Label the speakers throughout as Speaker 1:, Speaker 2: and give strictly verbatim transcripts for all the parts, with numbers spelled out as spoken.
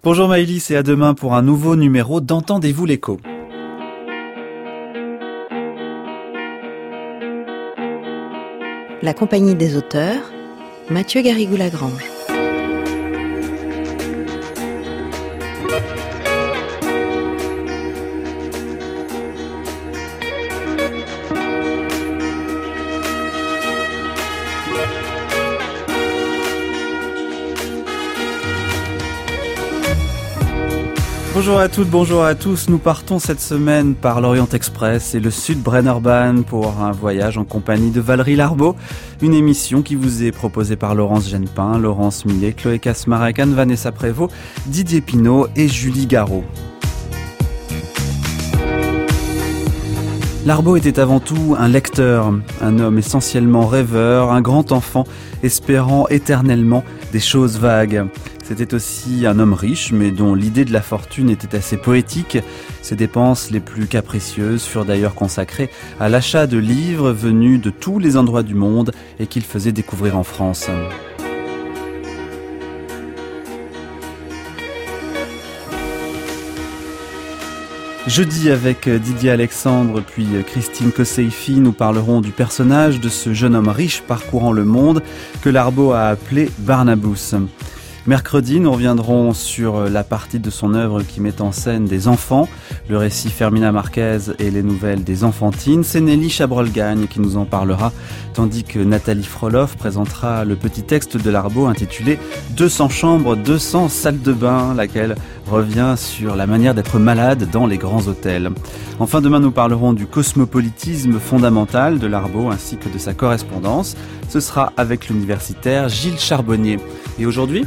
Speaker 1: Bonjour Maëlys et à demain pour un nouveau numéro d'Entendez-vous l'écho.
Speaker 2: La compagnie des auteurs, Mathieu Garrigou-Lagrange.
Speaker 1: Bonjour à toutes, bonjour à tous. Nous partons cette semaine par l'Orient Express et le Sud Brennerbahn pour un voyage en compagnie de Valérie Larbaud. Une émission qui vous est proposée par Laurence Genepin, Laurence Millet, Chloé Kasmarek, Anne Vanessa Prévost, Didier Pinault et Julie Garot. Larbaud était avant tout un lecteur, un homme essentiellement rêveur, un grand enfant espérant éternellement des choses vagues. C'était aussi un homme riche, mais dont l'idée de la fortune était assez poétique. Ses dépenses les plus capricieuses furent d'ailleurs consacrées à l'achat de livres venus de tous les endroits du monde et qu'il faisait découvrir en France. Jeudi, avec Didier Alexandre puis Christine Kosseifi, nous parlerons du personnage de ce jeune homme riche parcourant le monde que Larbaud a appelé Barnabous. Mercredi, nous reviendrons sur la partie de son œuvre qui met en scène des enfants, le récit Fermina Marquez et les nouvelles des enfantines. C'est Nelly Chabrol-Gagne qui nous en parlera, tandis que Nathalie Froloff présentera le petit texte de Larbaud intitulé « deux cents chambres, deux cents salles de bain », laquelle revient sur la manière d'être malade dans les grands hôtels. Enfin, demain, nous parlerons du cosmopolitisme fondamental de Larbaud ainsi que de sa correspondance. Ce sera avec l'universitaire Gilles Charbonnier. Et aujourd'hui,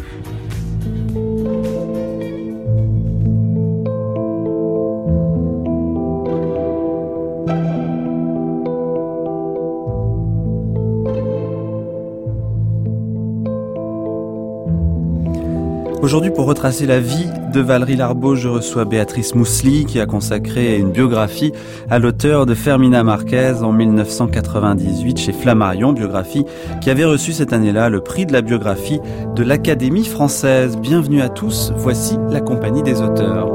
Speaker 1: Aujourd'hui, pour retracer la vie de Valérie Larbaud, je reçois Béatrice Moussely qui a consacré une biographie à l'auteur de Fermina Marquez en dix-neuf cent quatre-vingt-dix-huit chez Flammarion, biographie qui avait reçu cette année-là le prix de la biographie de l'Académie française. Bienvenue à tous, voici la compagnie des auteurs.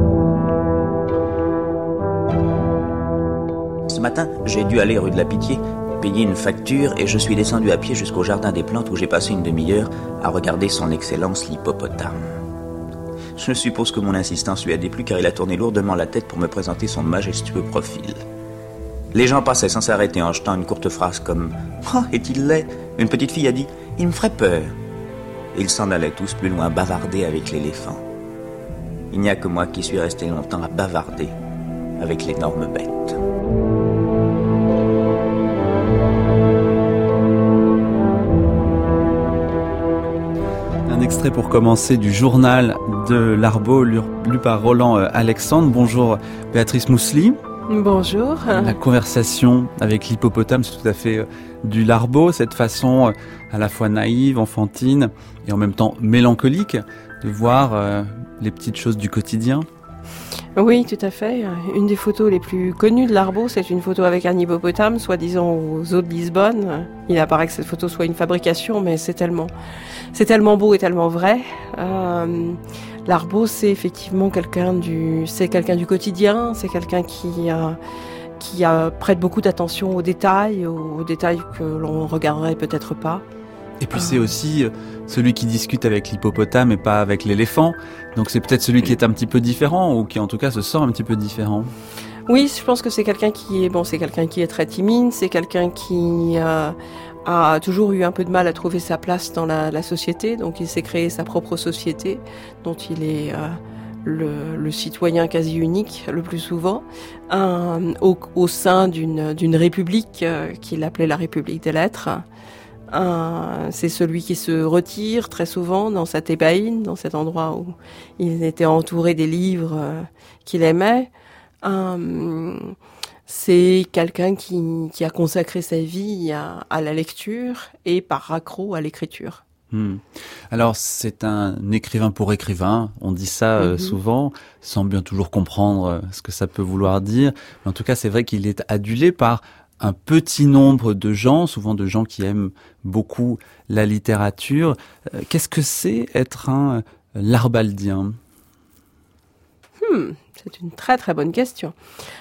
Speaker 3: Ce matin, j'ai dû aller rue de la Pitié, payer une facture et je suis descendu à pied jusqu'au jardin des plantes où j'ai passé une demi-heure à regarder son excellence l'hippopotame. Je suppose que mon insistance lui a déplu car il a tourné lourdement la tête pour me présenter son majestueux profil. Les gens passaient sans s'arrêter en jetant une courte phrase comme « Oh, est-il laid ?» Une petite fille a dit « Il me ferait peur ». Et ils s'en allaient tous plus loin bavarder avec l'éléphant. Il n'y a que moi qui suis resté longtemps à bavarder avec l'énorme bête.
Speaker 1: Un extrait pour commencer du journal de Larbaud, lu, lu par Roland Alexandre. Bonjour Béatrice Moussely.
Speaker 4: Bonjour.
Speaker 1: La conversation avec l'hippopotame, c'est tout à fait du Larbaud, cette façon à la fois naïve, enfantine et en même temps mélancolique de voir euh, les petites choses du quotidien.
Speaker 4: Oui, tout à fait. Une des photos les plus connues de Larbaud, c'est une photo avec un hippopotame, soi-disant aux eaux de Lisbonne. Il apparaît que cette photo soit une fabrication, mais c'est tellement, c'est tellement beau et tellement vrai. Euh, Larbaud, c'est effectivement quelqu'un du, c'est quelqu'un du quotidien, c'est quelqu'un qui a, qui a, prête beaucoup d'attention aux détails, aux, aux détails que l'on regarderait peut-être pas.
Speaker 1: Et puis c'est aussi celui qui discute avec l'hippopotame et pas avec l'éléphant. Donc c'est peut-être celui qui est un petit peu différent ou qui en tout cas se sent un petit peu différent.
Speaker 4: Oui, je pense que c'est quelqu'un qui est bon, c'est quelqu'un qui est très timide, c'est quelqu'un qui euh, a toujours eu un peu de mal à trouver sa place dans la, la société. Donc il s'est créé sa propre société, dont il est euh, le, le citoyen quasi unique le plus souvent, euh, au, au sein d'une, d'une république euh, qu'il appelait la République des Lettres. Euh, c'est celui qui se retire très souvent dans sa thébaïne, dans cet endroit où il était entouré des livres euh, qu'il aimait. Euh, c'est quelqu'un qui, qui a consacré sa vie à, à la lecture et par raccro à l'écriture.
Speaker 1: Hmm. Alors c'est un écrivain pour écrivain, on dit ça euh, mm-hmm. souvent, sans bien toujours comprendre euh, ce que ça peut vouloir dire. Mais en tout cas, c'est vrai qu'il est adulé par un petit nombre de gens, souvent de gens qui aiment beaucoup la littérature. Euh, qu'est-ce que c'est être un larbaldien ?
Speaker 4: Hmm, c'est une très très bonne question.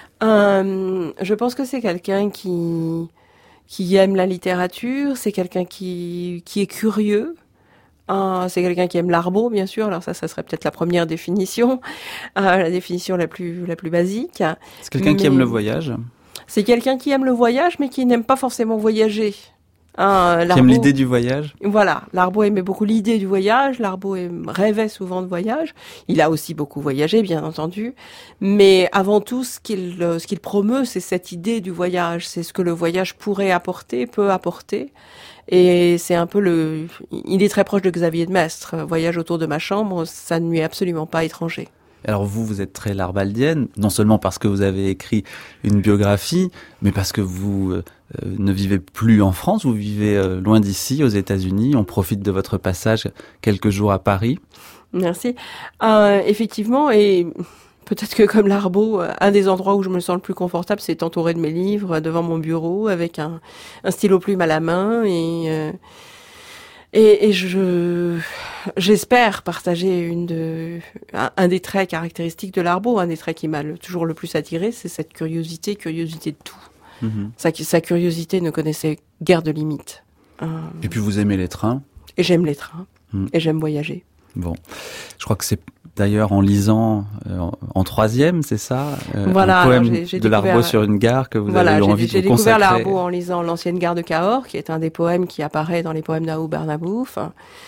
Speaker 4: Euh, je pense que c'est quelqu'un qui qui aime la littérature, c'est quelqu'un qui qui est curieux. Euh, c'est quelqu'un qui aime l'Arbo, bien sûr. Alors ça, ça serait peut-être la première définition, euh, la définition la plus la plus basique.
Speaker 1: C'est quelqu'un mais... qui aime le voyage.
Speaker 4: C'est quelqu'un qui aime le voyage, mais qui n'aime pas forcément voyager.
Speaker 1: Hein, qui aime l'idée du voyage.
Speaker 4: Voilà, l'Arbo aimait beaucoup l'idée du voyage, l'Arbo rêvait souvent de voyage. Il a aussi beaucoup voyagé, bien entendu. Mais avant tout, ce qu'il, ce qu'il promeut, c'est cette idée du voyage. C'est ce que le voyage pourrait apporter, peut apporter. Et c'est un peu le... Il est très proche de Xavier de Maistre. Voyage autour de ma chambre, ça ne lui est absolument pas étranger.
Speaker 1: Alors vous, vous êtes très larbaldienne, non seulement parce que vous avez écrit une biographie, mais parce que vous euh, ne vivez plus en France, vous vivez euh, loin d'ici, aux États-Unis. On profite de votre passage quelques jours à Paris.
Speaker 4: Merci. Euh, effectivement, et peut-être que comme l'Arbo, un des endroits où je me sens le plus confortable, c'est entouré de mes livres, devant mon bureau, avec un, un stylo plume à la main et... Euh, Et, et je, j'espère partager une de, un, un des traits caractéristiques de l'Arbo, un des traits qui m'a le, toujours le plus attiré, c'est cette curiosité, curiosité de tout. Mmh. Sa, sa curiosité ne connaissait guère de limites. Euh,
Speaker 1: et puis vous aimez les trains.
Speaker 4: Et j'aime les trains. Mmh. Et j'aime voyager.
Speaker 1: Bon, je crois que c'est d'ailleurs en lisant euh, en, en troisième, c'est ça, euh,
Speaker 4: voilà,
Speaker 1: un poème
Speaker 4: j'ai, j'ai
Speaker 1: de l'Arbo sur une gare que vous
Speaker 4: voilà,
Speaker 1: avez eu
Speaker 4: j'ai,
Speaker 1: envie
Speaker 4: j'ai
Speaker 1: de vous consacrer.
Speaker 4: J'ai découvert l'Arbo en lisant L'ancienne gare de Cahors, qui est un des poèmes qui apparaît dans les poèmes d'Aou Barnabouf.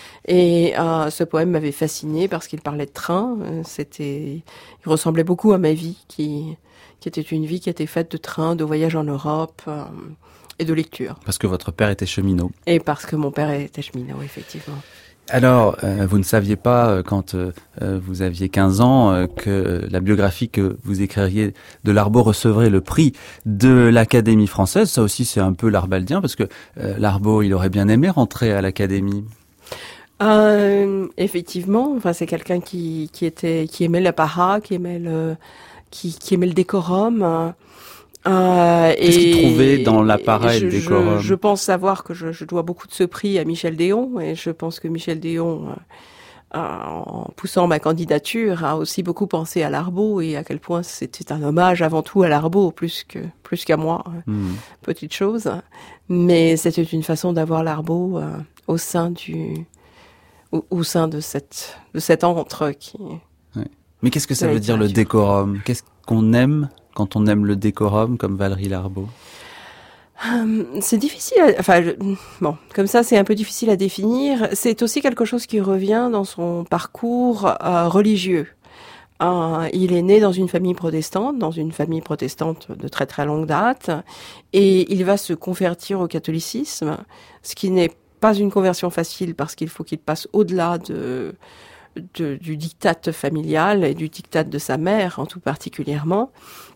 Speaker 4: Et euh, ce poème m'avait fasciné parce qu'il parlait de train. C'était, il ressemblait beaucoup à ma vie, qui, qui était une vie qui était faite de trains, de voyages en Europe euh, et de lecture.
Speaker 1: Parce que votre père était cheminot.
Speaker 4: Et parce que mon père était cheminot, effectivement.
Speaker 1: Alors, euh, vous ne saviez pas, euh, quand euh, vous aviez quinze ans, euh, que la biographie que vous écririez de l'Arbo recevrait le prix de l'Académie française. Ça aussi, c'est un peu larbaldien, parce que euh, l'Arbo, il aurait bien aimé rentrer à l'Académie.
Speaker 4: Euh, effectivement, enfin, c'est quelqu'un qui, qui était, qui aimait la para, qui aimait le, qui, qui aimait le décorum. Euh,
Speaker 1: Qu'est-ce qu'il trouvait dans l'appareil
Speaker 4: je,
Speaker 1: et le décorum?
Speaker 4: je, je pense savoir que je, je dois beaucoup de ce prix à Michel Déon, et je pense que Michel Déon, euh, en poussant ma candidature, a aussi beaucoup pensé à l'Arbo et à quel point c'était un hommage avant tout à l'Arbo, plus que plus qu'à moi. Mmh. Petite chose, mais c'était une façon d'avoir l'Arbo euh, au sein du, au, au sein de cette de cet antre qui.
Speaker 1: Ouais. Mais qu'est-ce que ça veut dire le décorum? Qu'est-ce qu'on aime quand on aime le décorum, comme Valérie L'Arbo?
Speaker 4: euh, C'est difficile, à, enfin, je, bon, comme ça, c'est un peu difficile à définir. C'est aussi quelque chose qui revient dans son parcours euh, religieux. Euh, il est né dans une famille protestante, dans une famille protestante de très très longue date, et il va se convertir au catholicisme, ce qui n'est pas une conversion facile parce qu'il faut qu'il passe au-delà de... De, du diktat familial et du diktat de sa mère, en tout particulièrement.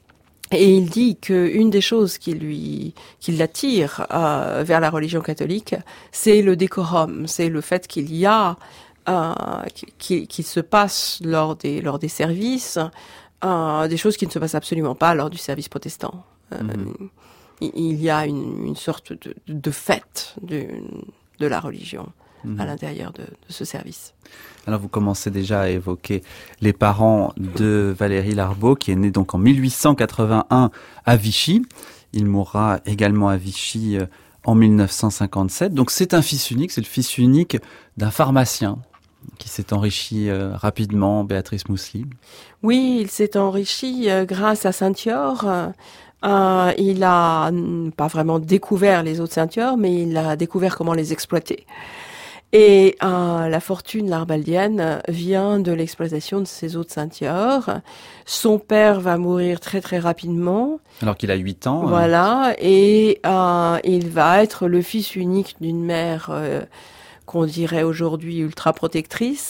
Speaker 4: Et il dit qu'une des choses qui lui, qui l'attire euh, vers la religion catholique, c'est le décorum, c'est le fait qu'il y a, euh, qu'il, qu'il se passe lors des, lors des services, euh, des choses qui ne se passent absolument pas lors du service protestant. Euh, mmh. Il y a une, une sorte de, de fête de, de la religion mmh. à l'intérieur de, de ce service.
Speaker 1: Alors vous commencez déjà à évoquer les parents de Valérie L'Arbo, qui est née donc en mille huit cent quatre-vingt-un à Vichy. Il mourra également à Vichy en mille neuf cent cinquante-sept. Donc c'est un fils unique, c'est le fils unique d'un pharmacien qui s'est enrichi euh, rapidement, Béatrice Moussely.
Speaker 4: Oui, il s'est enrichi euh, grâce à Saint-Yor. Euh, il a pas vraiment découvert les eaux de Saint-Yor, mais il a découvert comment les exploiter. Et euh, la fortune larbaldienne vient de l'exploitation de ces eaux de Saint-Yor. Son père va mourir très très rapidement.
Speaker 1: Alors qu'il a huit ans.
Speaker 4: Voilà, euh... et euh, il va être le fils unique d'une mère euh, qu'on dirait aujourd'hui ultra protectrice.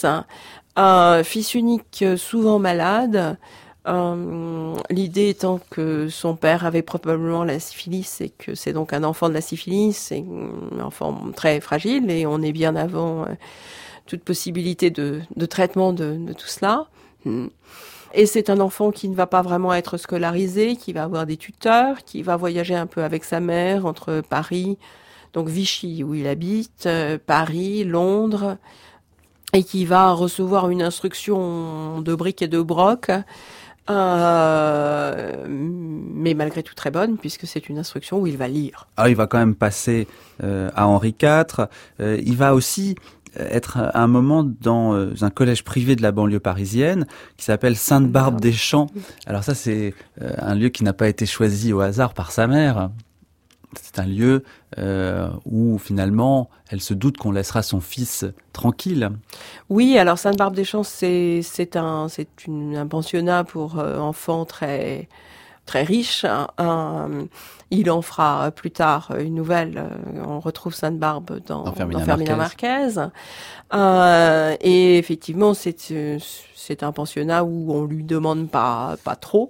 Speaker 4: Un fils unique souvent malade. Euh, l'idée étant que son père avait probablement la syphilis et que c'est donc un enfant de la syphilis, c'est un enfant très fragile et on est bien avant euh, toute possibilité de, de traitement de, de tout cela. Et c'est un enfant qui ne va pas vraiment être scolarisé, qui va avoir des tuteurs, qui va voyager un peu avec sa mère entre Paris, donc Vichy où il habite, euh, Paris, Londres. et qui va recevoir une instruction de briques et de broc, euh, mais malgré tout très bonne, puisque c'est une instruction où il va lire.
Speaker 1: Alors, il va quand même passer euh, à Henri quatre. Euh, il va aussi être à un moment dans euh, un collège privé de la banlieue parisienne qui s'appelle Sainte-Barbe-des-Champs. Alors ça, c'est euh, un lieu qui n'a pas été choisi au hasard par sa mère. C'est un lieu euh, où finalement elle se doute qu'on laissera son fils tranquille.
Speaker 4: Oui, alors Sainte-Barbe-des-Champs, c'est c'est un c'est une, un pensionnat pour euh, enfants très très riche. Hein. Un, il en fera plus tard une nouvelle. On retrouve Sainte-Barbe dans, dans Fermina, dans Fermina Marquez. Marquez. Euh, et effectivement, c'est c'est un pensionnat où on lui demande pas pas trop.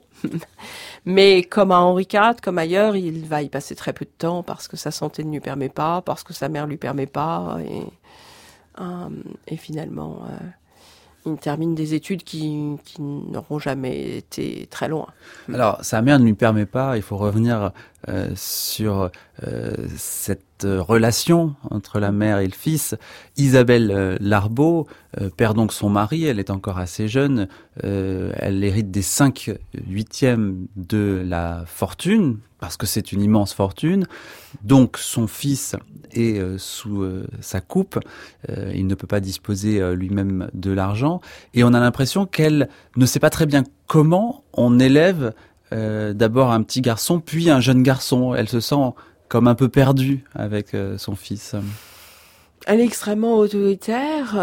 Speaker 4: Mais comme à Henri quatre, comme ailleurs, il va y passer très peu de temps parce que sa santé ne lui permet pas, parce que sa mère lui permet pas, et, euh, et finalement, euh, il termine des études qui, qui n'auront jamais été très loin.
Speaker 1: Alors, sa mère ne lui permet pas, il faut revenir euh, sur euh, cette relation entre la mère et le fils. Isabelle euh, Larbaud euh, perd donc son mari, elle est encore assez jeune, euh, elle hérite des cinq huitièmes de la fortune, parce que c'est une immense fortune, donc son fils est euh, sous euh, sa coupe, euh, il ne peut pas disposer euh, lui-même de l'argent, et on a l'impression qu'elle ne sait pas très bien comment on élève euh, d'abord un petit garçon, puis un jeune garçon. Elle se sent comme un peu perdue avec euh, son fils.
Speaker 4: Elle est extrêmement autoritaire,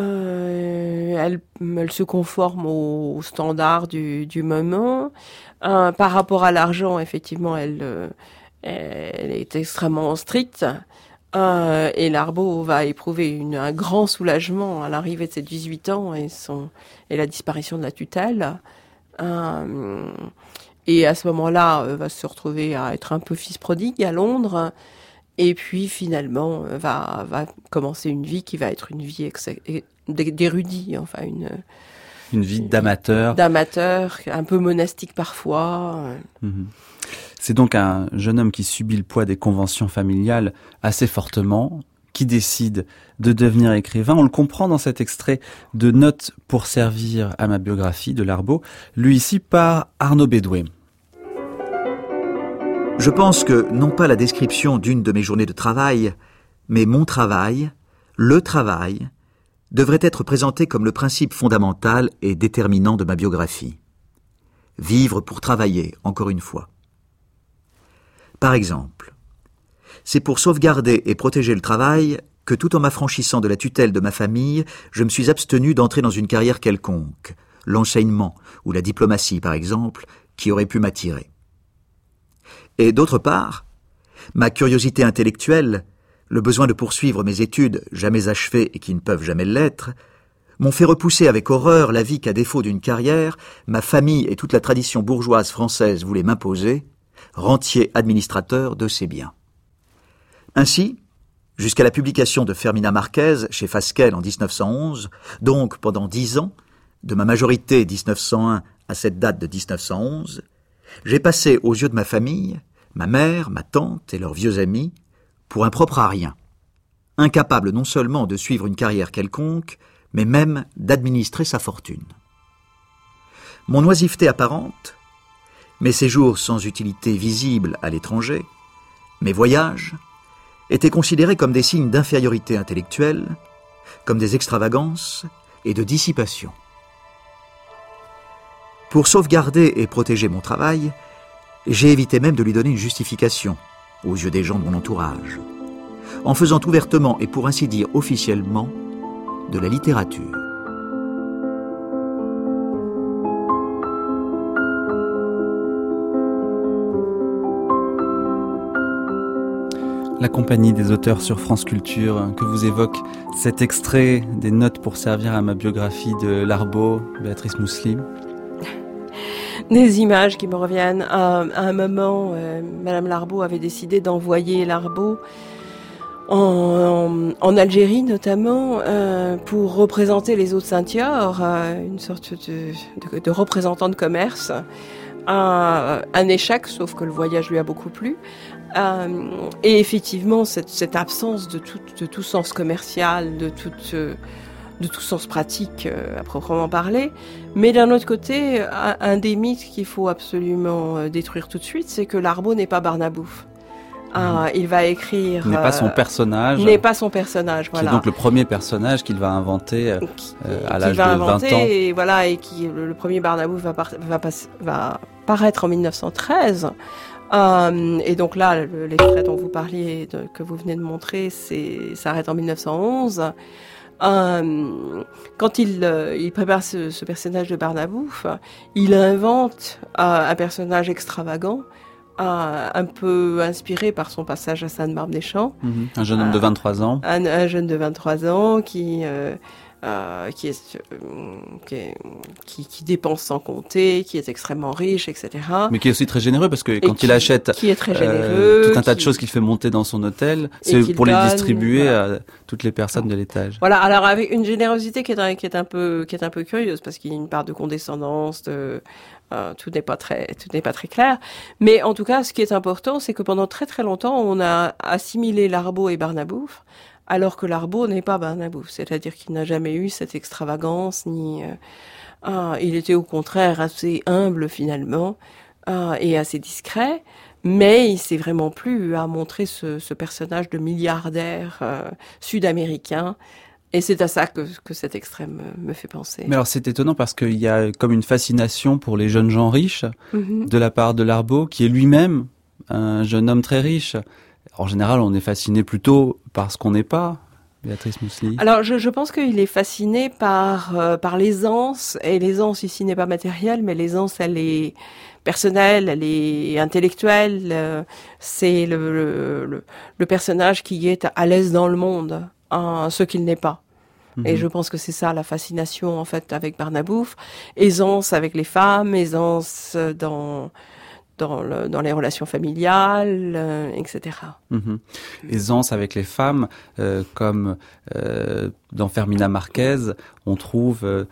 Speaker 4: euh, elle, elle se conforme aux, aux standards du, du moment. Euh, par rapport à l'argent, effectivement, elle, euh, elle est extrêmement stricte. Euh, et Larbaud va éprouver une, un grand soulagement à l'arrivée de ses dix-huit ans et, son, et la disparition de la tutelle. Euh, et à ce moment-là, euh, va se retrouver à être un peu fils prodigue à Londres. Et puis finalement, euh, va, va commencer une vie qui va être une vie ex- d'érudit, enfin une...
Speaker 1: Une vie d'amateur.
Speaker 4: D'amateur, un peu monastique parfois.
Speaker 1: Mmh. C'est donc un jeune homme qui subit le poids des conventions familiales assez fortement, qui décide de devenir écrivain. On le comprend dans cet extrait de Notes pour servir à ma biographie de Larbaud, lu ici par Arnaud Bédoué.
Speaker 5: Je pense que, non pas la description d'une de mes journées de travail, mais mon travail, le travail, devrait être présenté comme le principe fondamental et déterminant de ma biographie. Vivre pour travailler, encore une fois. Par exemple, c'est pour sauvegarder et protéger le travail que tout en m'affranchissant de la tutelle de ma famille, je me suis abstenu d'entrer dans une carrière quelconque, l'enseignement ou la diplomatie par exemple, qui aurait pu m'attirer. Et d'autre part, ma curiosité intellectuelle, le besoin de poursuivre mes études jamais achevées et qui ne peuvent jamais l'être, m'ont fait repousser avec horreur la vie qu'à défaut d'une carrière, ma famille et toute la tradition bourgeoise française voulaient m'imposer, rentier administrateur de ses biens. Ainsi, jusqu'à la publication de Fermina Marquez chez Fasquelle en dix-neuf cent onze, donc pendant dix ans, de ma majorité dix-neuf cent un à cette date de dix-neuf cent onze, j'ai passé aux yeux de ma famille, ma mère, ma tante et leurs vieux amis, pour un propre à rien, incapable non seulement de suivre une carrière quelconque, mais même d'administrer sa fortune. Mon oisiveté apparente, mes séjours sans utilité visible à l'étranger, mes voyages, étaient considérés comme des signes d'infériorité intellectuelle, comme des extravagances et de dissipation. Pour sauvegarder et protéger mon travail, j'ai évité même de lui donner une justification aux yeux des gens de mon entourage, en faisant ouvertement et pour ainsi dire officiellement de la littérature.
Speaker 1: La compagnie des auteurs sur France Culture, que vous évoque cet extrait des Notes pour servir à ma biographie de Larbaud, Béatrice Moussely.
Speaker 4: Des images qui me reviennent. À, à un moment, euh, Madame Larbaud avait décidé d'envoyer Larbaud en, en, en Algérie notamment euh, pour représenter les eaux de Saint-Thior, euh, une sorte de, de, de représentant de commerce. Un, un échec, sauf que le voyage lui a beaucoup plu. Euh, et effectivement, cette, cette absence de tout, de tout sens commercial, de toute... Euh, de tout sens pratique euh, à proprement parler. Mais d'un autre côté, un, un des mythes qu'il faut absolument euh, détruire tout de suite, c'est que Larbaud n'est pas Barnabou. Ah, il va écrire...
Speaker 1: N'est pas son personnage.
Speaker 4: N'est pas son personnage, voilà.
Speaker 1: Qui est donc le premier personnage qu'il va inventer euh,
Speaker 4: qui,
Speaker 1: à l'âge de vingt ans.
Speaker 4: Et voilà, et qui, le, le premier Barnabou va, par, va, pas, va paraître en mille neuf cent treize. Euh, et donc là, le, l'extrait dont vous parliez, de, que vous venez de montrer, c'est, ça arrête en mille neuf cent onze. Euh, quand il, euh, il prépare ce, ce personnage de Barnabou, il invente euh, un personnage extravagant, Euh, un peu inspiré par son passage à Sainte-Barbe-des-Champs.
Speaker 1: Mmh. Un jeune homme euh, de vingt-trois ans.
Speaker 4: Un, un jeune de vingt-trois ans qui, euh, euh, qui, est, euh, qui, est, qui, qui dépense sans compter, qui est extrêmement riche, et cetera.
Speaker 1: Mais qui est aussi très généreux parce que quand
Speaker 4: qui,
Speaker 1: il achète
Speaker 4: qui est très généreux,
Speaker 1: euh, tout un tas
Speaker 4: qui,
Speaker 1: de choses qu'il fait monter dans son hôtel, c'est pour les
Speaker 4: donne,
Speaker 1: distribuer
Speaker 4: voilà.
Speaker 1: à toutes les personnes de l'étage.
Speaker 4: Voilà, alors avec une générosité qui est un, qui est un peu, qui est un peu curieuse parce qu'il y a une part de condescendance, de Euh, tout n'est pas très, tout n'est pas très clair. Mais en tout cas, ce qui est important, c'est que pendant très très longtemps, on a assimilé Larbaud et Barnabou, alors que Larbaud n'est pas Barnabou. C'est-à-dire qu'il n'a jamais eu cette extravagance, ni, euh, euh, il était au contraire assez humble finalement, euh, et assez discret. Mais il s'est vraiment plu à montrer ce, ce personnage de milliardaire euh, sud-américain. Et c'est à ça que, que cet extrait me, me fait penser.
Speaker 1: Mais alors c'est étonnant parce qu'il y a comme une fascination pour les jeunes gens riches mm-hmm. de la part de Larbaud, qui est lui-même un jeune homme très riche. En général, on est fasciné plutôt par ce qu'on n'est pas, Béatrice Mousselis.
Speaker 4: Alors je, je pense qu'il est fasciné par, euh, par l'aisance, et l'aisance ici n'est pas matérielle, mais l'aisance elle est personnelle, elle est intellectuelle, euh, c'est le, le, le, le personnage qui est à l'aise dans le monde. Hein, ce qu'il n'est pas. Mmh. Et je pense que c'est ça la fascination en fait avec Barnabou. Aisance avec les femmes, aisance dans dans, le, dans les relations familiales, euh, et cetera.
Speaker 1: Mmh. Aisance avec les femmes, euh, comme euh, dans Fermina Marquez, on trouve euh,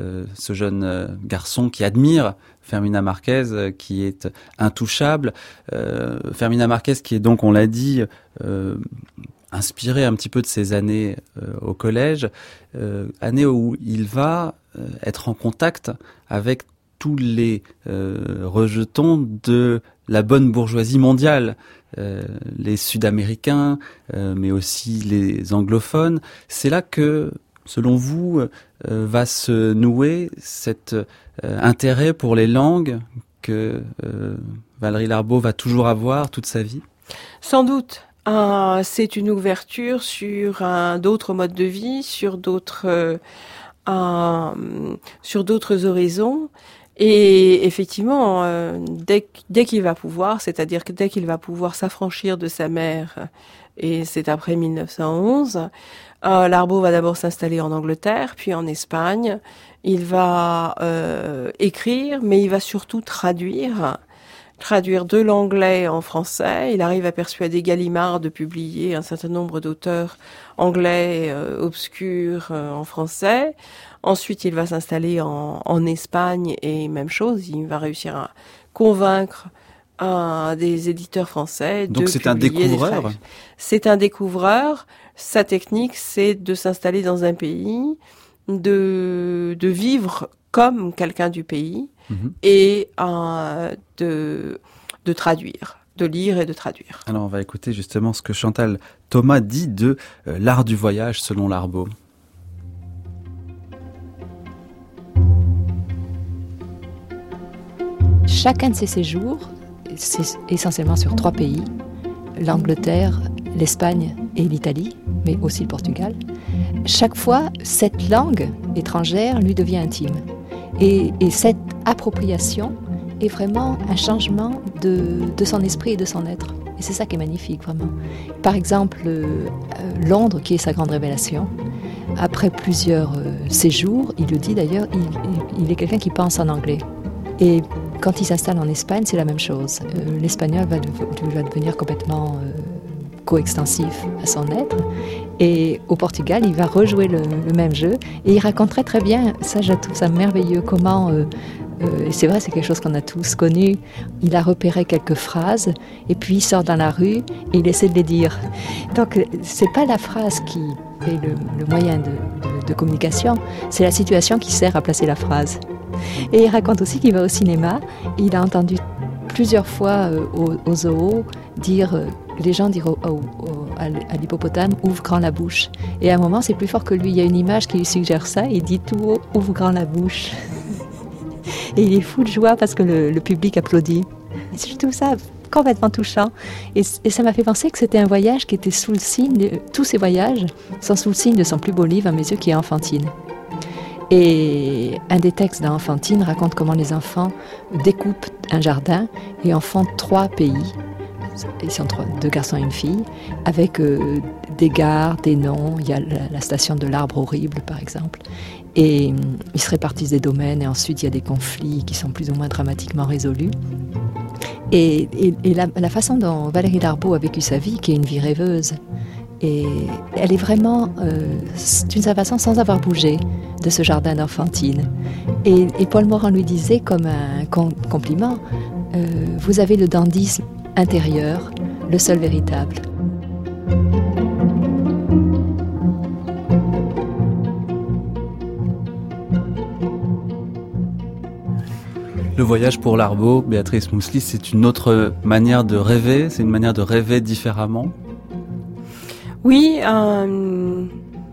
Speaker 1: ce jeune euh, garçon qui admire Fermina Marquez, euh, qui est intouchable. Euh, Fermina Marquez, qui est donc, on l'a dit, euh, inspiré un petit peu de ses années euh, au collège, euh, années où il va euh, être en contact avec tous les euh, rejetons de la bonne bourgeoisie mondiale, euh, les Sud-Américains, euh, mais aussi les anglophones. C'est là que, selon vous, euh, va se nouer cet euh, intérêt pour les langues que euh, Valérie Larbaud va toujours avoir toute sa vie ?
Speaker 4: Sans doute. Euh, c'est une ouverture sur un, d'autres modes de vie, sur d'autres, euh, euh, sur d'autres horizons. Et effectivement, euh, dès, dès qu'il va pouvoir, c'est-à-dire que dès qu'il va pouvoir s'affranchir de sa mère, et c'est après mille neuf cent onze, euh, Larbaud va d'abord s'installer en Angleterre, puis en Espagne. Il va euh, écrire, mais il va surtout traduire. traduire de l'anglais en français. Il arrive à persuader Gallimard de publier un certain nombre d'auteurs anglais euh, obscurs euh, en français. Ensuite, il va s'installer en, en Espagne et même chose, il va réussir à convaincre euh, des éditeurs français de
Speaker 1: Donc c'est un découvreur.
Speaker 4: C'est un découvreur. Sa technique, c'est de s'installer dans un pays, de, de vivre comme quelqu'un du pays, mmh. et euh, de, de traduire, de lire et de traduire.
Speaker 1: Alors on va écouter justement ce que Chantal Thomas dit de euh, l'art du voyage selon Larbaud.
Speaker 6: Chacun de ces séjours, c'est essentiellement sur trois pays, l'Angleterre, l'Espagne et l'Italie, mais aussi le Portugal. Chaque fois, cette langue étrangère lui devient intime. Et, et cette appropriation est vraiment un changement de, de son esprit et de son être. Et c'est ça qui est magnifique, vraiment. Par exemple, euh, Londres, qui est sa grande révélation, après plusieurs euh, séjours, il le dit d'ailleurs, il, il, il est quelqu'un qui pense en anglais. Et quand il s'installe en Espagne, c'est la même chose. Euh, l'espagnol va, de, va devenir complètement euh, coextensif à son être. Et au Portugal, il va rejouer le, le même jeu. Et il raconte très très bien, ça je trouve ça merveilleux, comment, euh, euh, c'est vrai, c'est quelque chose qu'on a tous connu, il a repéré quelques phrases, et puis il sort dans la rue, et il essaie de les dire. Donc c'est pas la phrase qui est le, le moyen de, de, de communication, c'est la situation qui sert à placer la phrase. Et il raconte aussi qu'il va au cinéma, il a entendu plusieurs fois euh, au, au zoo dire, euh, les gens dire au, au, au, à l'hippopotame « ouvre grand la bouche ». Et à un moment, c'est plus fort que lui, il y a une image qui lui suggère ça, il dit tout haut « ouvre grand la bouche ». Et il est fou de joie parce que le, le public applaudit. Et je trouve ça complètement touchant. Et, et ça m'a fait penser que c'était un voyage qui était sous le signe, de, tous ces voyages sont sous le signe de son plus beau livre, à mes yeux, qui est Enfantine. Et un des textes d'Enfantine raconte comment les enfants découpent un jardin et en font trois pays. Ils sont trois, deux garçons et une fille, avec euh, des gares, des noms. Il y a la, la station de l'arbre horrible, par exemple. Et euh, ils se répartissent des domaines et ensuite il y a des conflits qui sont plus ou moins dramatiquement résolus. Et, et, et la, la façon dont Valérie Darbaud a vécu sa vie, qui est une vie rêveuse, et elle est vraiment, euh, d'une certaine façon, sans avoir bougé de ce jardin d'Enfantine. Et, et Paul Morand lui disait, comme un com- compliment, euh, « Vous avez le dandysme intérieur, le seul véritable. »
Speaker 1: Le voyage pour Larbaud, Béatrice Mousselis, c'est une autre manière de rêver, c'est une manière de rêver différemment.
Speaker 4: Oui, euh,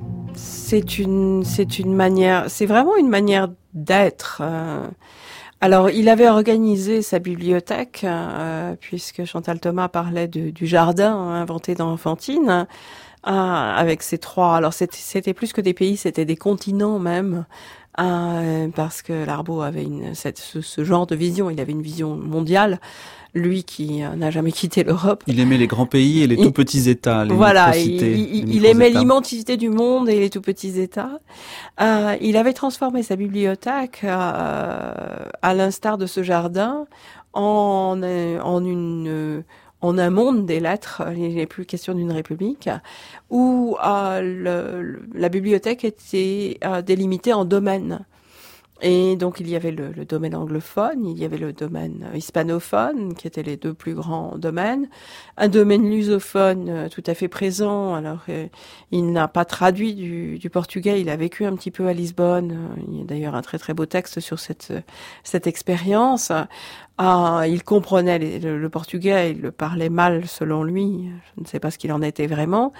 Speaker 4: c'est une, c'est une manière, c'est vraiment une manière d'être. Euh, alors, il avait organisé sa bibliothèque, euh, puisque Chantal Thomas parlait de, du jardin inventé dans Enfantine, euh, avec ces trois. Alors, c'était, c'était plus que des pays, c'était des continents même. Euh, parce que Larbaud avait une, cette, ce, ce genre de vision, il avait une vision mondiale, lui qui euh, n'a jamais quitté l'Europe.
Speaker 1: Il aimait les grands pays et les il, tout petits États, les
Speaker 4: voilà,
Speaker 1: micro-cités.
Speaker 4: Il, il, il aimait l'immensité du monde et les tout petits États. Euh, il avait transformé sa bibliothèque, euh, à l'instar de ce jardin, en, en une... en un monde des lettres, il n'est plus question d'une république, où euh, le, le, la bibliothèque était euh, délimitée en domaines. Et donc il y avait le, le domaine anglophone, il y avait le domaine hispanophone, qui étaient les deux plus grands domaines, un domaine lusophone euh, tout à fait présent. Alors euh, il n'a pas traduit du, du portugais, il a vécu un petit peu à Lisbonne. Il y a d'ailleurs un très très beau texte sur cette cette expérience. Ah, il comprenait les, le, le portugais, il le parlait mal selon lui. Je ne sais pas ce qu'il en était vraiment.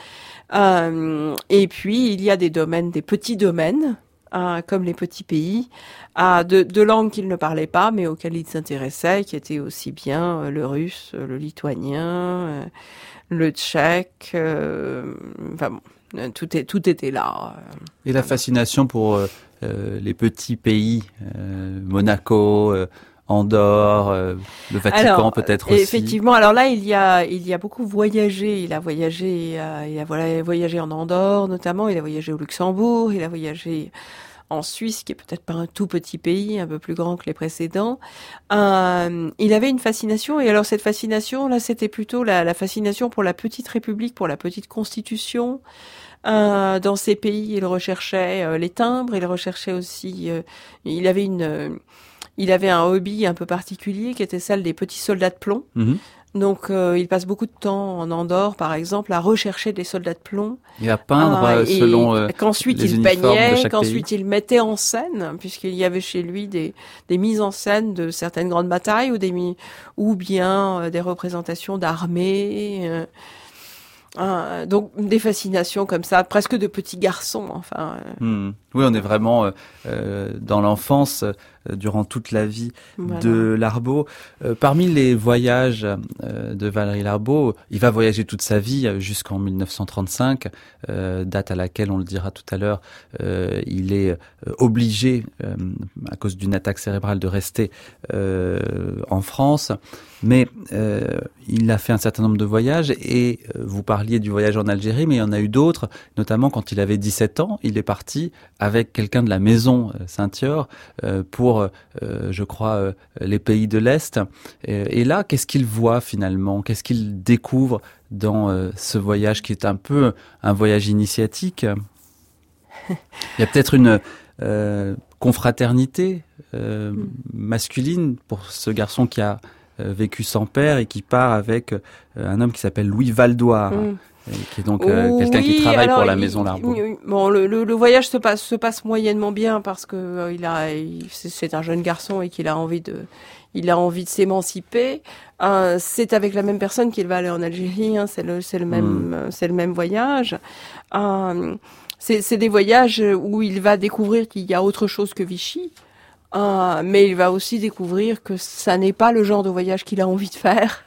Speaker 4: Euh, et puis il y a des domaines, des petits domaines. Euh, comme les petits pays, euh, de, de langues qu'il ne parlait pas, mais auxquelles il s'intéressait, qui étaient aussi bien euh, le russe, le lituanien, euh, le tchèque, euh, enfin bon, tout, est, tout était là.
Speaker 1: Et la fascination pour euh, les petits pays, euh, Monaco, euh, Andorre, euh, le Vatican alors, peut-être aussi.
Speaker 4: Effectivement, alors là il y a il y a beaucoup voyagé. Il a voyagé, euh, il a voilà, voyagé en Andorre notamment. Il a voyagé au Luxembourg. Il a voyagé en Suisse, qui est peut-être pas un tout petit pays, un peu plus grand que les précédents. Euh, il avait une fascination, et alors cette fascination là, c'était plutôt la, la fascination pour la petite république, pour la petite constitution. Euh, dans ces pays, il recherchait euh, les timbres. Il recherchait aussi. Euh, il avait une euh, Il avait un hobby un peu particulier qui était celle des petits soldats de plomb. Mmh. Donc, euh, il passe beaucoup de temps en Andorre, par exemple, à rechercher des soldats de plomb.
Speaker 1: Et à peindre euh, selon euh,
Speaker 4: qu'ensuite
Speaker 1: les
Speaker 4: il
Speaker 1: uniformes
Speaker 4: peignait,
Speaker 1: de chaque
Speaker 4: qu'ensuite
Speaker 1: pays.
Speaker 4: il mettait en scène, puisqu'il y avait chez lui des, des mises en scène de certaines grandes batailles ou, des, ou bien euh, des représentations d'armées. Euh, Euh, donc des fascinations comme ça, presque de petits garçons. Enfin. Euh.
Speaker 1: Mmh. Oui, on est vraiment euh, euh, dans l'enfance, euh, durant toute la vie voilà. de Larbaud. Euh, parmi les voyages euh, de Valérie Larbaud, il va voyager toute sa vie euh, jusqu'en mille neuf cent trente-cinq, euh, date à laquelle, on le dira tout à l'heure, euh, il est euh, obligé, euh, à cause d'une attaque cérébrale, de rester euh, en France. Mais euh, il a fait un certain nombre de voyages et euh, vous parliez du voyage en Algérie, mais il y en a eu d'autres, notamment quand il avait dix-sept ans, il est parti avec quelqu'un de la maison euh, Saint-Thior euh, pour, euh, je crois, euh, les pays de l'Est. Et, et là, qu'est-ce qu'il voit finalement ? Qu'est-ce qu'il découvre dans euh, ce voyage qui est un peu un voyage initiatique ? Il y a peut-être une euh, confraternité euh, masculine pour ce garçon qui a vécu sans père et qui part avec un homme qui s'appelle Louis Valdoire, mmh. qui est donc euh, oui, quelqu'un qui travaille alors, pour la il, maison Larbaud.
Speaker 4: Bon, le, le, le voyage se passe, se passe moyennement bien parce que euh, il a, il, c'est un jeune garçon et qu'il a envie de, il a envie de s'émanciper. Euh, c'est avec la même personne qu'il va aller en Algérie. Hein, c'est le, c'est le même, mmh. c'est le même voyage. Euh, c'est, c'est des voyages où il va découvrir qu'il y a autre chose que Vichy. Euh, mais il va aussi découvrir que ça n'est pas le genre de voyage qu'il a envie de faire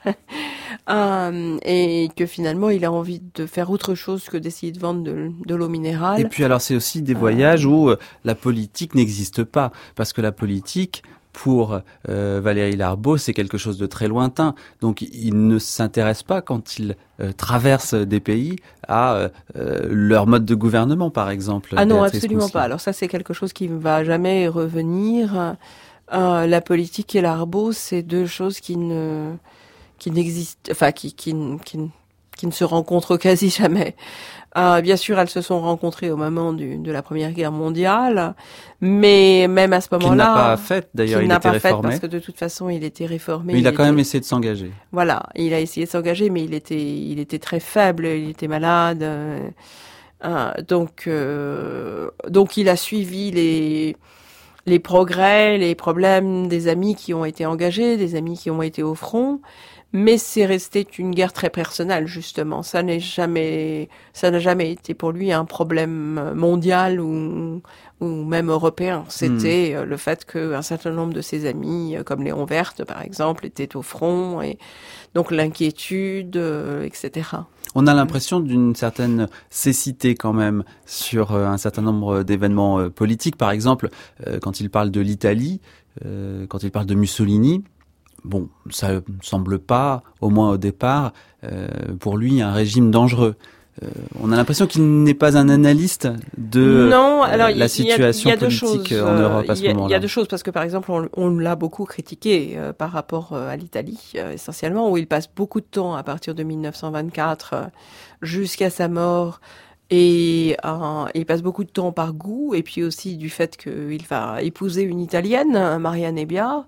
Speaker 4: euh, et que finalement il a envie de faire autre chose que d'essayer de vendre de, de l'eau minérale.
Speaker 1: Et puis alors c'est aussi des voyages euh... où euh, la politique n'existe pas, parce que la politique pour euh, Valéry Larbaud, c'est quelque chose de très lointain. Donc il ne s'intéresse pas quand il euh, traverse des pays à euh, leur mode de gouvernement, par exemple.
Speaker 4: Ah non, Béatrice absolument Mousseline. Pas. Alors ça, c'est quelque chose qui ne va jamais revenir. Euh, la politique et Larbaud, c'est deux choses qui ne qui n'existent, enfin qui qui qui, qui ne se rencontrent quasi jamais. Euh, bien sûr, elles se sont rencontrées au moment du, de la Première Guerre mondiale, mais même à ce moment-là,
Speaker 1: qu'il n'a pas fait. D'ailleurs, il, il était
Speaker 4: pas
Speaker 1: réformé.
Speaker 4: Fait parce que de toute façon, il était réformé.
Speaker 1: Mais il, il a quand
Speaker 4: était...
Speaker 1: même essayé de s'engager.
Speaker 4: Voilà, il a essayé de s'engager, mais il était, il était très faible, il était malade. Euh, euh, donc, euh, donc, il a suivi les les progrès, les problèmes des amis qui ont été engagés, des amis qui ont été au front. Mais c'est resté une guerre très personnelle, justement. Ça n'est jamais, ça n'a jamais été pour lui un problème mondial ou, ou même européen. C'était mmh. le fait qu'un certain nombre de ses amis, comme Léon Werth, par exemple, étaient au front, et donc l'inquiétude, euh, et cetera.
Speaker 1: On a l'impression d'une certaine cécité quand même sur un certain nombre d'événements politiques. Par exemple, quand il parle de l'Italie, quand il parle de Mussolini, bon, ça ne semble pas, au moins au départ, euh, pour lui, un régime dangereux. Euh, on a l'impression qu'il n'est pas un analyste de
Speaker 4: non, alors,
Speaker 1: euh, la situation
Speaker 4: y a, y a
Speaker 1: politique
Speaker 4: choses,
Speaker 1: en Europe à ce moment-là.
Speaker 4: Il y a deux choses, parce que par exemple, on, on l'a beaucoup critiqué euh, par rapport euh, à l'Italie, euh, essentiellement, où il passe beaucoup de temps à partir de mille neuf cent vingt-quatre euh, jusqu'à sa mort. Et euh, il passe beaucoup de temps par goût, et puis aussi du fait qu'il va épouser une Italienne, Maria Nebbia.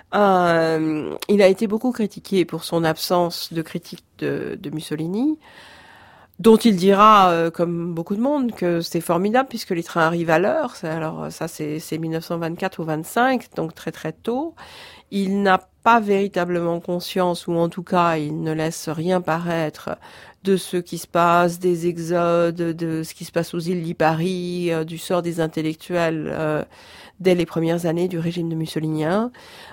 Speaker 4: Euh, il a été beaucoup critiqué pour son absence de critique de, de Mussolini, dont il dira, euh, comme beaucoup de monde, que c'est formidable puisque les trains arrivent à l'heure. Alors ça, c'est, c'est mille neuf cent vingt-quatre ou vingt-cinq, donc très très tôt. Il n'a pas véritablement conscience, ou en tout cas, il ne laisse rien paraître de ce qui se passe, des exodes, de ce qui se passe aux îles Lipari, euh, du sort des intellectuels euh, dès les premières années du régime de Mussolinien.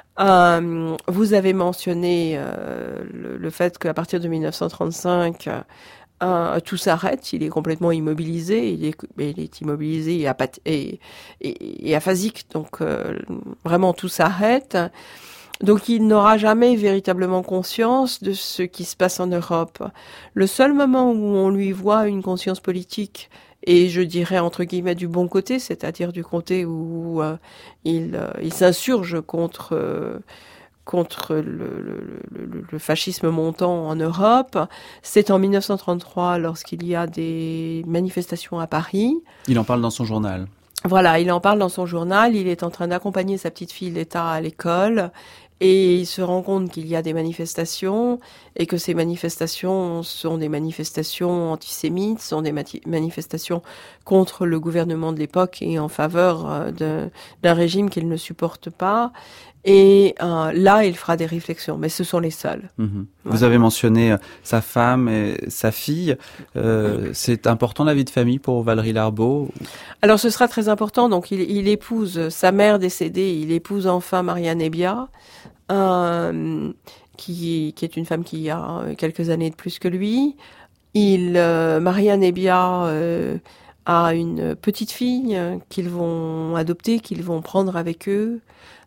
Speaker 4: Euh, vous avez mentionné euh, le, le fait qu'à partir de mille neuf cent trente-cinq, euh, tout s'arrête. Il est complètement immobilisé. Il est, il est immobilisé et, apath- et, et, et aphasique. Donc euh, vraiment tout s'arrête. Donc il n'aura jamais véritablement conscience de ce qui se passe en Europe. Le seul moment où on lui voit une conscience politique, et je dirais entre guillemets du bon côté, c'est-à-dire du côté où euh, il, euh, il s'insurge contre euh, contre le, le, le, le fascisme montant en Europe, c'est en mille neuf cent trente-trois lorsqu'il y a des manifestations à Paris.
Speaker 1: Il en parle dans son journal.
Speaker 4: Voilà, il en parle dans son journal. Il est en train d'accompagner sa petite fille d'État à l'école. Et il se rend compte qu'il y a des manifestations et que ces manifestations sont des manifestations antisémites, sont des mati- manifestations contre le gouvernement de l'époque et en faveur de, d'un régime qu'il ne supporte pas. Et euh, là, il fera des réflexions, mais ce sont les seules.
Speaker 1: Mmh.
Speaker 4: Voilà.
Speaker 1: Vous avez mentionné euh, sa femme et sa fille. Euh, c'est important la vie de famille pour Valéry Larbaud?
Speaker 4: Alors, ce sera très important. Donc, il, il épouse sa mère décédée. Il épouse enfin Maria Nebbia, euh, qui, qui est une femme qui a quelques années de plus que lui. Il, euh, Maria Nebbia euh, a une petite fille qu'ils vont adopter, qu'ils vont prendre avec eux.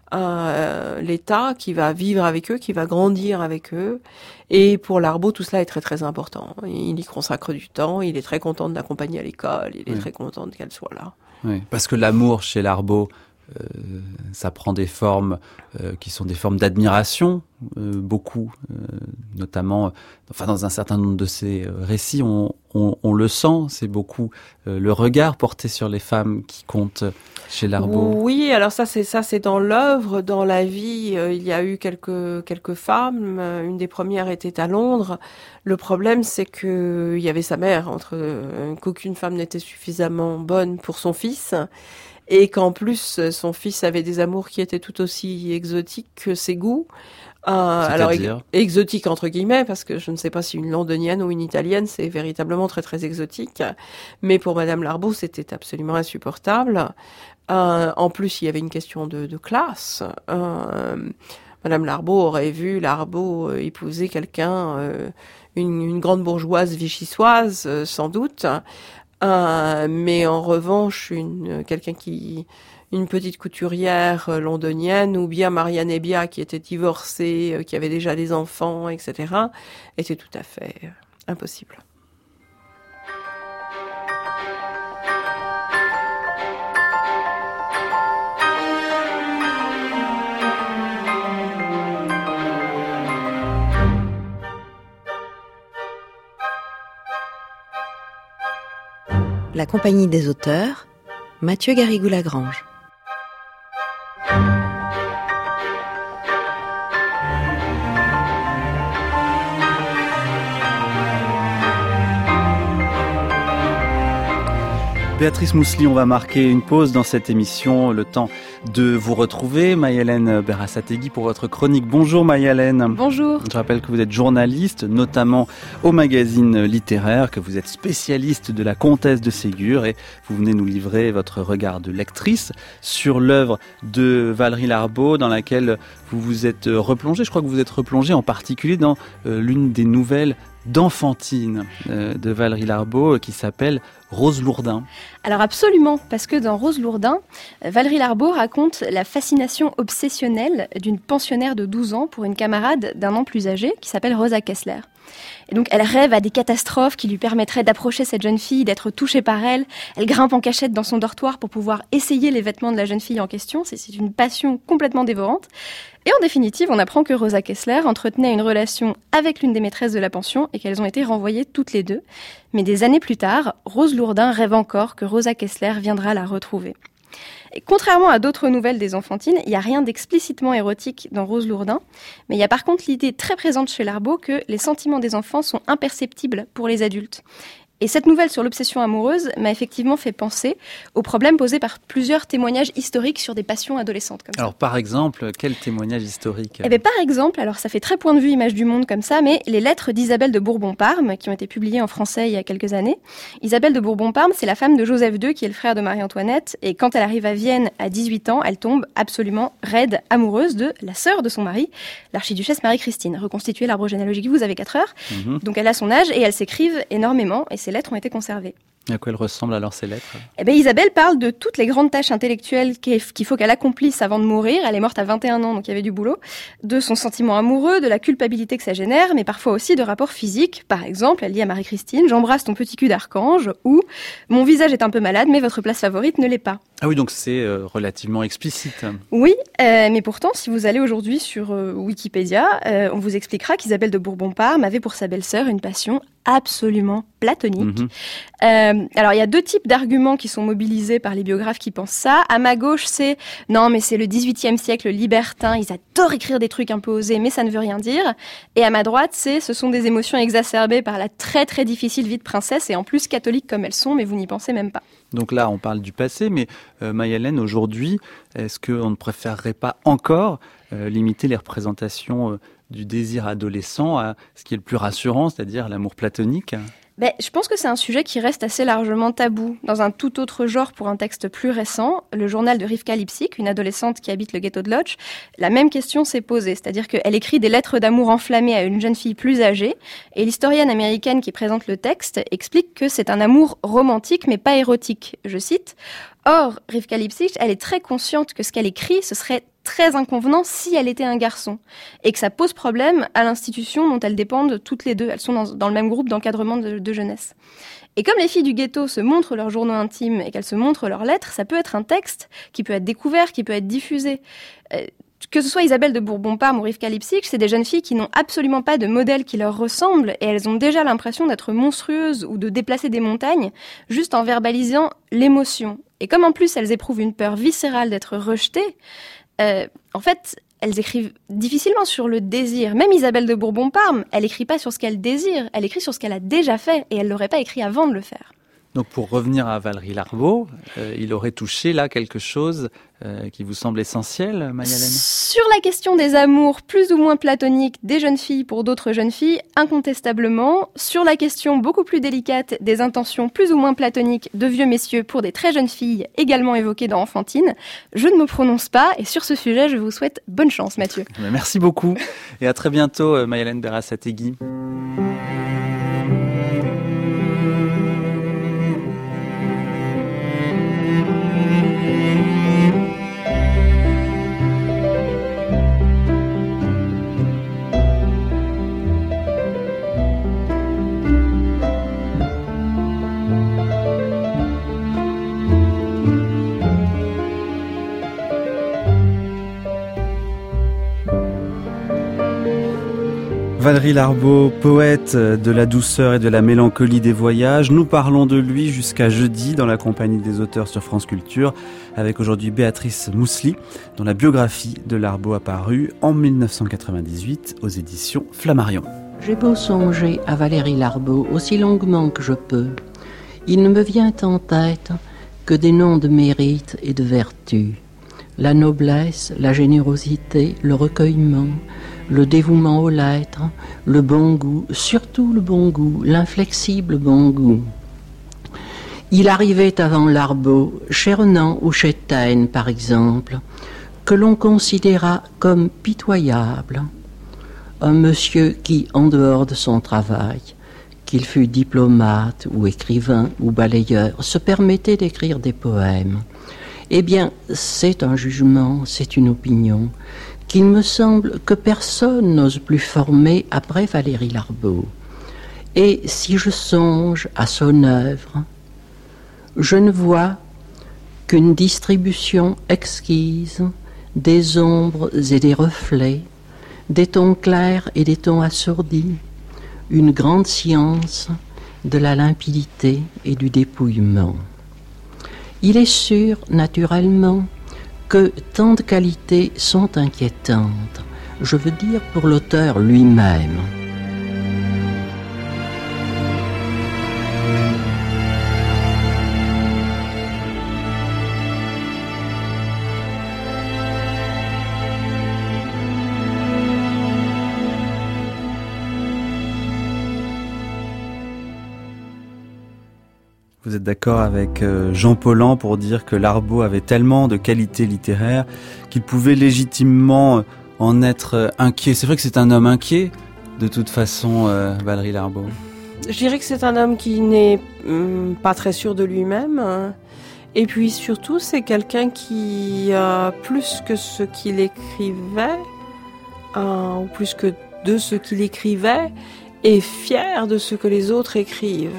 Speaker 4: Euh, l'État qui va vivre avec eux, qui va grandir avec eux. Et pour Larbaud, tout cela est très très important. Il y consacre du temps, il est très content de l'accompagner à l'école, il est oui. très content qu'elle soit là.
Speaker 1: Oui, parce que l'amour chez Larbaud euh, ça prend des formes euh, qui sont des formes d'admiration, euh, beaucoup, euh, notamment, enfin dans un certain nombre de ces récits, on, on, on le sent, c'est beaucoup euh, le regard porté sur les femmes qui compte chez Larbaud.
Speaker 4: Oui, alors ça c'est ça c'est dans l'œuvre, dans la vie, euh, il y a eu quelques quelques femmes. Euh, une des premières était à Londres. Le problème c'est que il y avait sa mère, entre euh, qu'aucune femme n'était suffisamment bonne pour son fils. Et qu'en plus, son fils avait des amours qui étaient tout aussi exotiques que ses goûts. Euh, alors, ex- exotique entre guillemets, parce que je ne sais pas si une londonienne ou une italienne, c'est véritablement très très exotique. Mais pour Madame Larbaud, c'était absolument insupportable. Euh, en plus, il y avait une question de, de classe. Euh, Madame Larbaud aurait vu Larbaud euh, épouser quelqu'un, euh, une, une grande bourgeoise vichysoise, euh, sans doute. Euh, mais en revanche, une quelqu'un qui, une petite couturière euh, londonienne, ou bien Marianne Hébia qui était divorcée, euh, qui avait déjà des enfants, et cetera, était tout à fait euh, impossible.
Speaker 2: La Compagnie des auteurs, Mathieu Garrigou-Lagrange.
Speaker 1: Béatrice Mousselie, on va marquer une pause dans cette émission, le temps de vous retrouver. Maï-Hélène Berasategui pour votre chronique. Bonjour Maï-Hélène.
Speaker 6: Bonjour.
Speaker 1: Je rappelle que vous êtes journaliste, notamment au magazine littéraire, que vous êtes spécialiste de la comtesse de Ségur et vous venez nous livrer votre regard de lectrice sur l'œuvre de Valérie Larbaud dans laquelle vous vous êtes replongée. Je crois que vous êtes replongée en particulier dans euh, l'une des nouvelles d'enfantine euh, de Valérie Larbaud qui s'appelle Rose Lourdin.
Speaker 7: Alors absolument, parce que dans Rose Lourdin, Valérie Larbaud raconte la fascination obsessionnelle d'une pensionnaire de douze ans pour une camarade d'un an plus âgée qui s'appelle Rosa Kessler. Et donc elle rêve à des catastrophes qui lui permettraient d'approcher cette jeune fille, d'être touchée par elle. Elle grimpe en cachette dans son dortoir pour pouvoir essayer les vêtements de la jeune fille en question. C'est, c'est une passion complètement dévorante. Et en définitive, on apprend que Rosa Kessler entretenait une relation avec l'une des maîtresses de la pension et qu'elles ont été renvoyées toutes les deux. Mais des années plus tard, Rose Lourdin rêve encore que Rosa Kessler viendra la retrouver. Et contrairement à d'autres nouvelles des enfantines, il n'y a rien d'explicitement érotique dans Rose Lourdin, mais il y a par contre l'idée très présente chez Larbaud que les sentiments des enfants sont imperceptibles pour les adultes. Et cette nouvelle sur l'obsession amoureuse m'a effectivement fait penser aux problèmes posés par plusieurs témoignages historiques sur des passions adolescentes comme ça.
Speaker 1: Alors par exemple, quel témoignage historique ?
Speaker 7: Eh bien par exemple, alors ça fait très point de vue image du monde comme ça, mais les lettres d'Isabelle de Bourbon-Parme qui ont été publiées en français il y a quelques années. Isabelle de Bourbon-Parme, c'est la femme de Joseph deux qui est le frère de Marie-Antoinette, et quand elle arrive à Vienne à dix-huit ans, elle tombe absolument raide amoureuse de la sœur de son mari, l'archiduchesse Marie-Christine. Reconstituer l'arbre généalogique, vous avez quatre heures, mmh. Donc elle a son âge et elles s'écrivent énormément, et ces lettres ont été conservées.
Speaker 1: À quoi elles ressemblent alors ces lettres ?
Speaker 7: Eh bien, Isabelle parle de toutes les grandes tâches intellectuelles qu'il faut qu'elle accomplisse avant de mourir. Elle est morte à vingt et un ans, donc il y avait du boulot. De son sentiment amoureux, de la culpabilité que ça génère, mais parfois aussi de rapports physiques. Par exemple, elle dit à Marie-Christine « J'embrasse ton petit cul d'archange » ou « Mon visage est un peu malade, mais votre place favorite ne l'est pas ».
Speaker 1: Ah oui, donc c'est euh, relativement explicite.
Speaker 7: Oui, euh, mais pourtant, si vous allez aujourd'hui sur euh, Wikipédia, euh, on vous expliquera qu'Isabelle de Bourbon-Parme avait pour sa belle-sœur une passion absolument platonique. Mmh. Euh, alors, il y a deux types d'arguments qui sont mobilisés par les biographes qui pensent ça. À ma gauche, c'est « Non, mais c'est le dix-huitième siècle libertin, ils adorent écrire des trucs un peu osés, mais ça ne veut rien dire. » Et à ma droite, c'est « Ce sont des émotions exacerbées par la très très difficile vie de princesse, et en plus catholiques comme elles sont, mais vous n'y pensez même pas. »
Speaker 1: Donc là, on parle du passé, mais euh, Maï-Hélène, aujourd'hui, est-ce qu'on ne préférerait pas encore euh, limiter les représentations euh, du désir adolescent à ce qui est le plus rassurant, c'est-à-dire l'amour platonique ?
Speaker 7: Ben, je pense que c'est un sujet qui reste assez largement tabou. Dans un tout autre genre, pour un texte plus récent, le journal de Rivka Lipsik, une adolescente qui habite le ghetto de Łódź, la même question s'est posée. C'est-à-dire qu'elle écrit des lettres d'amour enflammées à une jeune fille plus âgée, et l'historienne américaine qui présente le texte explique que c'est un amour romantique mais pas érotique. Je cite « Or, Rivka Lipsik, elle est très consciente que ce qu'elle écrit, ce serait très inconvenant si elle était un garçon, et que ça pose problème à l'institution dont elles dépendent toutes les deux. Elles sont dans, dans le même groupe d'encadrement de, de jeunesse. Et comme les filles du ghetto se montrent leurs journaux intimes et qu'elles se montrent leurs lettres, ça peut être un texte qui peut être découvert, qui peut être diffusé. Euh, que ce soit Isabelle de Bourbon-Parme ou Rivka Lipsitch, c'est des jeunes filles qui n'ont absolument pas de modèle qui leur ressemble et elles ont déjà l'impression d'être monstrueuses ou de déplacer des montagnes juste en verbalisant l'émotion. Et comme en plus elles éprouvent une peur viscérale d'être rejetées, euh, en fait, elles écrivent difficilement sur le désir. Même Isabelle de Bourbon-Parme, elle écrit pas sur ce qu'elle désire, elle écrit sur ce qu'elle a déjà fait et elle l'aurait pas écrit avant de le faire.
Speaker 1: Donc pour revenir à Valérie Larbaud, euh, il aurait touché là quelque chose euh, qui vous semble essentiel, Maya-Hélène ?
Speaker 7: Sur la question des amours plus ou moins platoniques des jeunes filles pour d'autres jeunes filles, incontestablement. Sur la question beaucoup plus délicate des intentions plus ou moins platoniques de vieux messieurs pour des très jeunes filles, également évoquées dans Enfantine, je ne me prononce pas et sur ce sujet, je vous souhaite bonne chance, Mathieu.
Speaker 1: Merci beaucoup et à très bientôt, Maya-Hélène Berasategui. Valérie Larbaud, poète de la douceur et de la mélancolie des voyages. Nous parlons de lui jusqu'à jeudi dans la compagnie des auteurs sur France Culture, avec aujourd'hui Béatrice Moussely, dont la biographie de Larbaud a paru en dix-neuf cent quatre-vingt-dix-huit aux éditions Flammarion.
Speaker 8: J'ai beau songer à Valérie Larbaud aussi longuement que je peux, il ne me vient en tête que des noms de mérite et de vertu. La noblesse, la générosité, le recueillement, le dévouement aux lettres, le bon goût, surtout le bon goût, l'inflexible bon goût. Il arrivait avant Larbaud, chez Renan ou chez Taine par exemple, que l'on considéra comme pitoyable. Un monsieur qui, en dehors de son travail, qu'il fût diplomate ou écrivain ou balayeur, se permettait d'écrire des poèmes. Eh bien, c'est un jugement, c'est une opinion qu'il me semble que personne n'ose plus former après Valérie Larbaud. Et si je songe à son œuvre, je ne vois qu'une distribution exquise des ombres et des reflets, des tons clairs et des tons assourdis, une grande science de la limpidité et du dépouillement. Il est sûr, naturellement, que tant de qualités sont inquiétantes, je veux dire pour l'auteur lui-même.
Speaker 1: Vous êtes d'accord avec Jean Paulhan pour dire que Larbaud avait tellement de qualités littéraires qu'il pouvait légitimement en être inquiet. C'est vrai que c'est un homme inquiet, de toute façon, euh, Valérie Larbaud.
Speaker 4: Je dirais que c'est un homme qui n'est hum, pas très sûr de lui-même. Hein. Et puis surtout, c'est quelqu'un qui, euh, plus que ce qu'il écrivait, euh, ou plus que de ce qu'il écrivait, est fier de ce que les autres écrivent.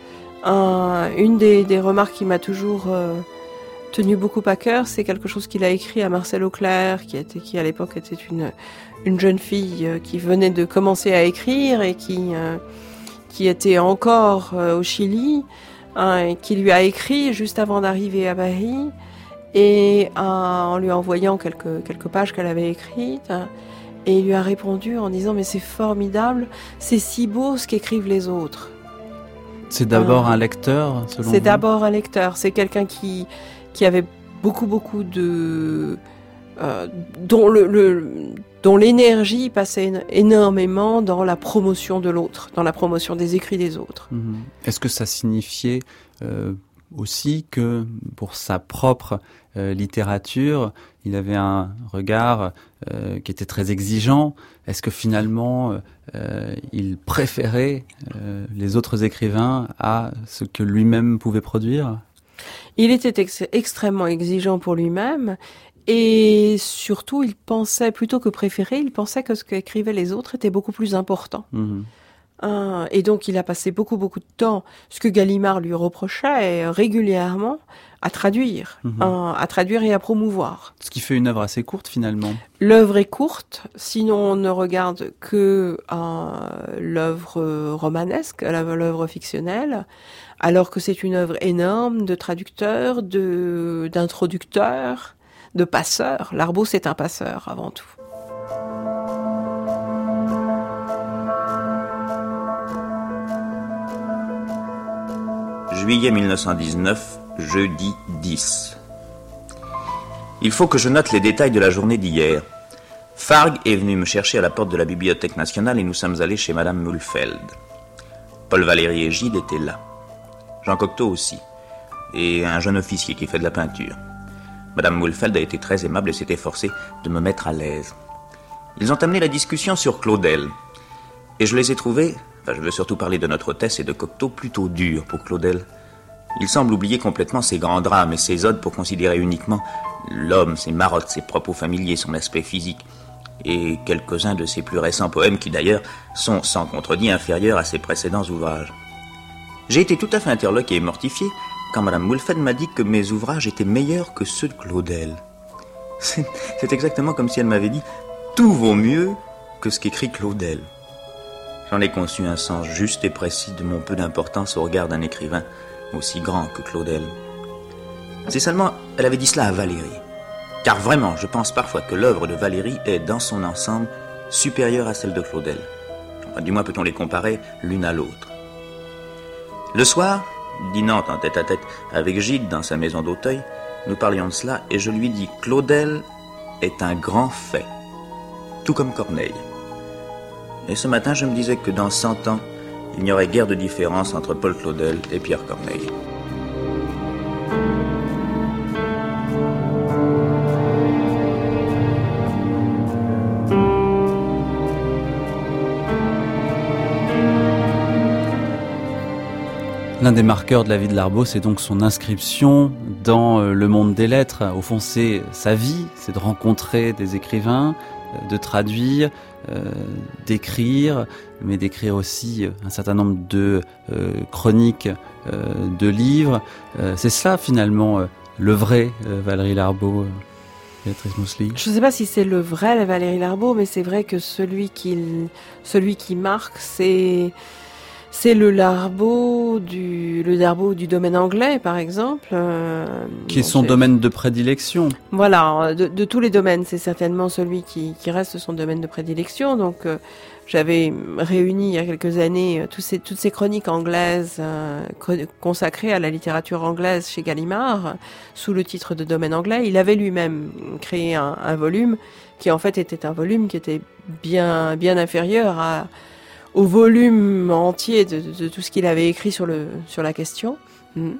Speaker 4: Euh, une des, des remarques qui m'a toujours euh, tenu beaucoup à cœur, c'est quelque chose qu'il a écrit à Marcel Auclair, qui, était, qui à l'époque était une, une jeune fille euh, qui venait de commencer à écrire et qui, euh, qui était encore euh, au Chili, hein, et qui lui a écrit juste avant d'arriver à Paris, et euh, en lui envoyant quelques, quelques pages qu'elle avait écrites, hein, et il lui a répondu en disant « Mais c'est formidable, c'est si beau ce qu'écrivent les autres ».
Speaker 1: C'est d'abord euh, un lecteur, selon vous ?
Speaker 4: C'est d'abord un lecteur. C'est quelqu'un qui qui avait beaucoup beaucoup de euh, dont le, le dont l'énergie passait énormément dans la promotion de l'autre, dans la promotion des écrits des autres.
Speaker 1: Mmh. Est-ce que ça signifiait euh, aussi que pour sa propre euh, littérature, il avait un regard euh, qui était très exigeant ? Est-ce que finalement, euh, il préférait euh, les autres écrivains à ce que lui-même pouvait produire ?
Speaker 4: Il était ex- extrêmement exigeant pour lui-même et surtout, il pensait, plutôt que préférer, il pensait que ce qu'écrivaient les autres était beaucoup plus important. Mmh. Euh, et donc, il a passé beaucoup, beaucoup de temps, ce que Gallimard lui reprochait euh, régulièrement, à traduire, mmh. euh, à traduire et à promouvoir.
Speaker 1: Ce qui fait une œuvre assez courte, finalement.
Speaker 4: L'œuvre est courte, sinon on ne regarde que euh, l'œuvre romanesque, l'œuvre fictionnelle, alors que c'est une œuvre énorme de traducteur, de, d'introducteur, de passeur. Larbaud, c'est un passeur, avant tout.
Speaker 3: Juillet mille neuf cent dix-neuf, jeudi dix. Il faut que je note les détails de la journée d'hier. Fargue est venu me chercher à la porte de la Bibliothèque nationale et nous sommes allés chez Madame Mulfeld. Paul Valéry et Gide étaient là. Jean Cocteau aussi. Et un jeune officier qui fait de la peinture. Madame Mulfeld a été très aimable et s'est efforcée de me mettre à l'aise. Ils ont amené la discussion sur Claudel. Et je les ai trouvés... Enfin, je veux surtout parler de notre hôtesse et de Cocteau, plutôt dur pour Claudel. Il semble oublier complètement ses grands drames et ses odes pour considérer uniquement l'homme, ses marottes, ses propos familiers, son aspect physique, et quelques-uns de ses plus récents poèmes qui d'ailleurs sont sans contredit inférieurs à ses précédents ouvrages. J'ai été tout à fait interloqué et mortifié quand Madame Mulfeld m'a dit que mes ouvrages étaient meilleurs que ceux de Claudel. C'est, c'est exactement comme si elle m'avait dit « Tout vaut mieux que ce qu'écrit Claudel ». J'en ai conçu un sens juste et précis de mon peu d'importance au regard d'un écrivain aussi grand que Claudel. C'est seulement, elle avait dit cela à Valéry. Car vraiment, je pense parfois que l'œuvre de Valéry est, dans son ensemble, supérieure à celle de Claudel. Enfin, du moins peut-on les comparer l'une à l'autre. Le soir, dînant en tête-à-tête avec Gide dans sa maison d'Auteuil, nous parlions de cela et je lui dis « Claudel est un grand fait, tout comme Corneille. » Et ce matin, je me disais que dans cent ans, il n'y aurait guère de différence entre Paul Claudel et Pierre Corneille.
Speaker 1: L'un des marqueurs de la vie de Larbaud, c'est donc son inscription dans le monde des lettres. Au fond, c'est sa vie, c'est de rencontrer des écrivains, de traduire, euh, d'écrire, mais d'écrire aussi un certain nombre de euh, chroniques, euh, de livres. Euh, c'est ça, finalement, euh, le vrai euh, Valéry Larbaud, euh, Béatrice Mousseling.
Speaker 4: Je ne sais pas si c'est le vrai Valéry Larbaud, mais c'est vrai que celui qui, celui qui marque, c'est... C'est le Larbaud du le Larbaud du domaine anglais, par exemple, euh,
Speaker 1: qui est son domaine de prédilection.
Speaker 4: Voilà, de, de tous les domaines, c'est certainement celui qui, qui reste son domaine de prédilection. Donc, euh, j'avais réuni il y a quelques années tous ces, toutes ces chroniques anglaises euh, consacrées à la littérature anglaise chez Gallimard, sous le titre de Domaine anglais. Il avait lui-même créé un, un volume qui, en fait, était un volume qui était bien bien inférieur à au volume entier de, de, de tout ce qu'il avait écrit sur le sur la question. Mmh.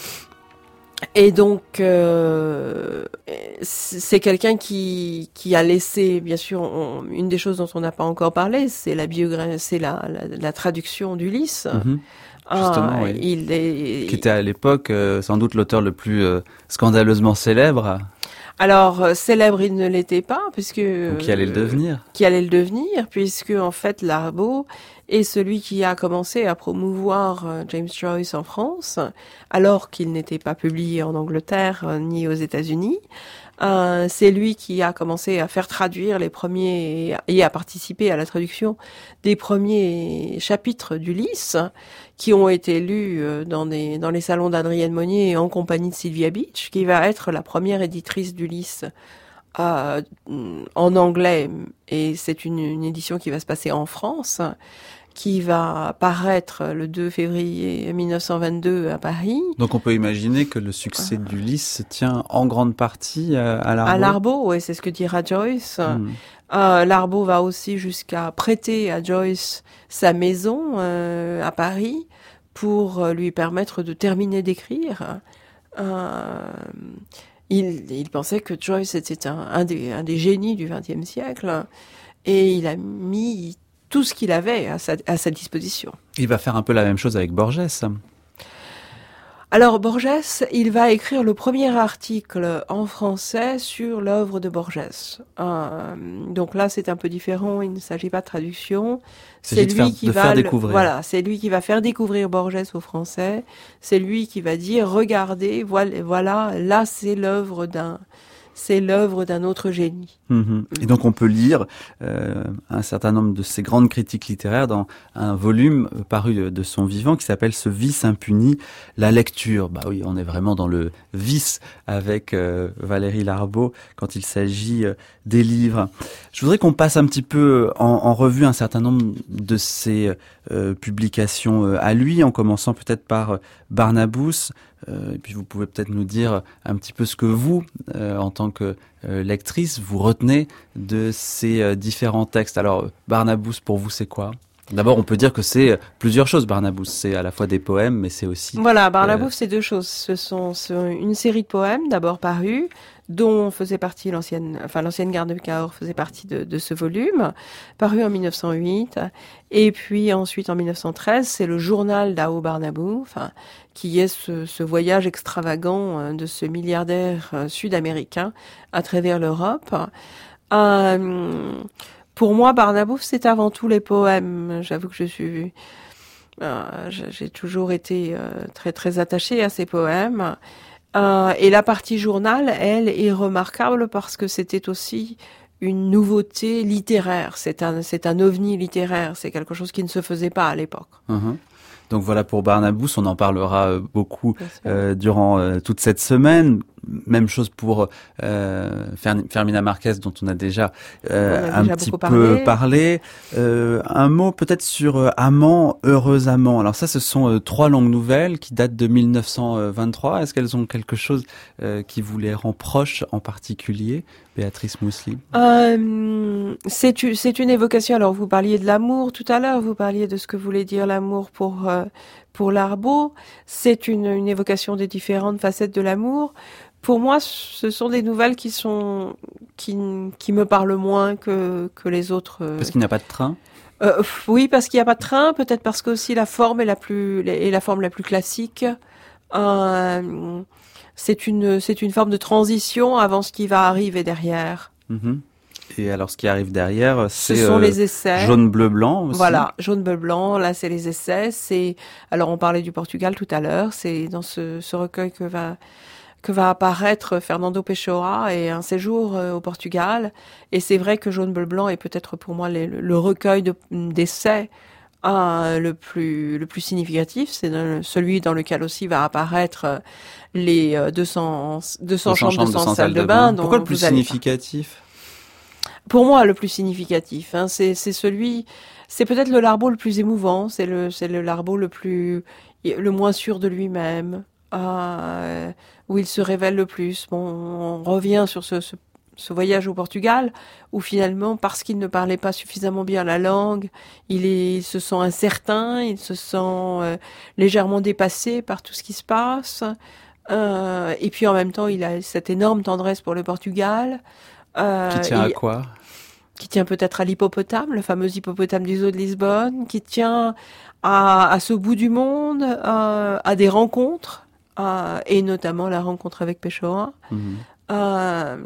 Speaker 4: Et donc euh, c'est quelqu'un qui qui a laissé, bien sûr, on, une des choses dont on n'a pas encore parlé, c'est la biographie, c'est la, la la traduction d'Ulysse.
Speaker 1: Mmh. Justement,
Speaker 4: ah,
Speaker 1: oui.
Speaker 4: il est,
Speaker 1: qui était à l'époque euh, sans doute l'auteur le plus euh, scandaleusement célèbre.
Speaker 4: Alors, euh, célèbre, il ne l'était pas, puisque...
Speaker 1: Ou qui allait le devenir.
Speaker 4: Euh, qui allait le devenir, puisque, en fait, Larbaud est celui qui a commencé à promouvoir euh, James Joyce en France, alors qu'il n'était pas publié en Angleterre euh, ni aux États-Unis. Euh, c'est lui qui a commencé à faire traduire les premiers, et à participer à la traduction des premiers chapitres d'Ulysse, qui ont été lus dans, des, dans les salons d'Adrienne Monnier en compagnie de Sylvia Beach, qui va être la première éditrice d'Ulysse euh, en anglais. Et c'est une, une édition qui va se passer en France, qui va paraître le deux février mille neuf cent vingt-deux à Paris.
Speaker 1: Donc on peut imaginer que le succès d'Ulysse tient en grande partie à Larbaud.
Speaker 4: À Larbaud, oui, c'est ce que dira Joyce. Mmh. Euh, Larbaud va aussi jusqu'à prêter à Joyce sa maison euh, à Paris pour lui permettre de terminer d'écrire. Euh, il, il pensait que Joyce était un, un, des, un des génies du vingtième siècle et il a mis tout ce qu'il avait à sa, à sa disposition.
Speaker 1: Il va faire un peu la même chose avec Borges.
Speaker 4: Alors Borges, il va écrire le premier article en français sur l'œuvre de Borges. Euh, donc là, c'est un peu différent. Il ne s'agit pas de traduction.
Speaker 1: C'est lui faire,
Speaker 4: qui
Speaker 1: de
Speaker 4: va
Speaker 1: faire
Speaker 4: le,
Speaker 1: découvrir.
Speaker 4: Voilà, c'est lui qui va faire découvrir Borges aux Français. C'est lui qui va dire regardez, voilà, voilà là c'est l'œuvre d'un. C'est l'œuvre d'un autre génie.
Speaker 1: Mmh. Et donc on peut lire euh, un certain nombre de ces grandes critiques littéraires dans un volume paru de son vivant qui s'appelle « Ce vice impuni, la lecture ». Bah oui, on est vraiment dans le vice avec euh, Valérie Larbaud quand il s'agit euh, des livres. Je voudrais qu'on passe un petit peu en, en revue un certain nombre de ses euh, publications euh, à lui, en commençant peut-être par euh, Barnabous. Euh, et puis vous pouvez peut-être nous dire un petit peu ce que vous, euh, en tant que euh, lectrice, vous retenez de ces euh, différents textes. Alors, Barnabous, pour vous, c'est quoi ? D'abord, on peut dire que c'est plusieurs choses, Barnabous. C'est à la fois des poèmes, mais c'est aussi...
Speaker 4: Voilà, Barnabous, euh... c'est deux choses. Ce sont, sont une série de poèmes, d'abord parus, dont faisait partie l'ancienne, enfin l'ancienne garde de Cahors faisait partie de, de ce volume, paru en mille neuf cent huit. Et puis ensuite, en mille neuf cent treize, c'est le journal d'Ao Barnabou, enfin, qui est ce, ce voyage extravagant de ce milliardaire sud-américain à travers l'Europe. Euh, pour moi, Barnabou, c'est avant tout les poèmes. J'avoue que je suis... Euh, j'ai toujours été euh, très très attachée à ces poèmes. Euh, et la partie journal, elle, est remarquable parce que c'était aussi une nouveauté littéraire. C'est un, c'est un ovni littéraire. C'est quelque chose qui ne se faisait pas à l'époque.
Speaker 1: Mmh. Donc voilà pour Barnabous, on en parlera beaucoup euh, durant euh, toute cette semaine. Même chose pour euh, Fermina Marquez, dont on a déjà, euh, on a déjà un petit peu parlé. parlé. Euh, un mot peut-être sur euh, Amant, heureux amant. Alors ça, ce sont euh, trois longues nouvelles qui datent de mille neuf cent vingt-trois. Est-ce qu'elles ont quelque chose euh, qui vous les rend proches en particulier, Béatrice Mousseline ?
Speaker 4: euh, c'est, une, c'est une évocation. Alors vous parliez de l'amour tout à l'heure, vous parliez de ce que voulait dire l'amour pour... Euh, Pour Larbaud, c'est une, une évocation des différentes facettes de l'amour. Pour moi, ce sont des nouvelles qui sont qui, qui me parlent moins que que les autres.
Speaker 1: Parce qu'il n'y a pas de train.
Speaker 4: Euh, oui, parce qu'il n'y a pas de train. Peut-être parce que aussi la forme est la plus est la forme la plus classique. Euh, c'est une c'est une forme de transition avant ce qui va arriver derrière.
Speaker 1: Mmh. Et alors, ce qui arrive derrière, c'est
Speaker 4: ce sont euh, les essais.
Speaker 1: Jaune, bleu, blanc aussi.
Speaker 4: Voilà, jaune, bleu, blanc. Là, c'est les essais. C'est alors on parlait du Portugal tout à l'heure. C'est dans ce, ce recueil que va que va apparaître Fernando Pessoa et un séjour euh, au Portugal. Et c'est vrai que jaune, bleu, blanc est peut-être pour moi les, le, le recueil de, d'essais euh, le plus le plus significatif. C'est dans, celui dans lequel aussi va apparaître les euh, deux cents, deux cents chambres, deux cents salles de bain.
Speaker 1: bain. Pourquoi le plus significatif ?
Speaker 4: Pour moi, le plus significatif, hein, c'est, c'est celui, c'est peut-être le Larbaud le plus émouvant, c'est le, c'est le Larbaud le plus, le moins sûr de lui-même, euh, où il se révèle le plus. Bon, on revient sur ce, ce, ce voyage au Portugal, où finalement, parce qu'il ne parlait pas suffisamment bien la langue, il, est, il se sent incertain, il se sent euh, légèrement dépassé par tout ce qui se passe, euh, et puis en même temps, il a cette énorme tendresse pour le Portugal.
Speaker 1: Euh, qui tient à quoi ?
Speaker 4: Qui tient peut-être à l'hippopotame, le fameux hippopotame du zoo de Lisbonne, qui tient à, à ce bout du monde, à, à des rencontres, à, et notamment la rencontre avec Pessoa. Mmh. Euh,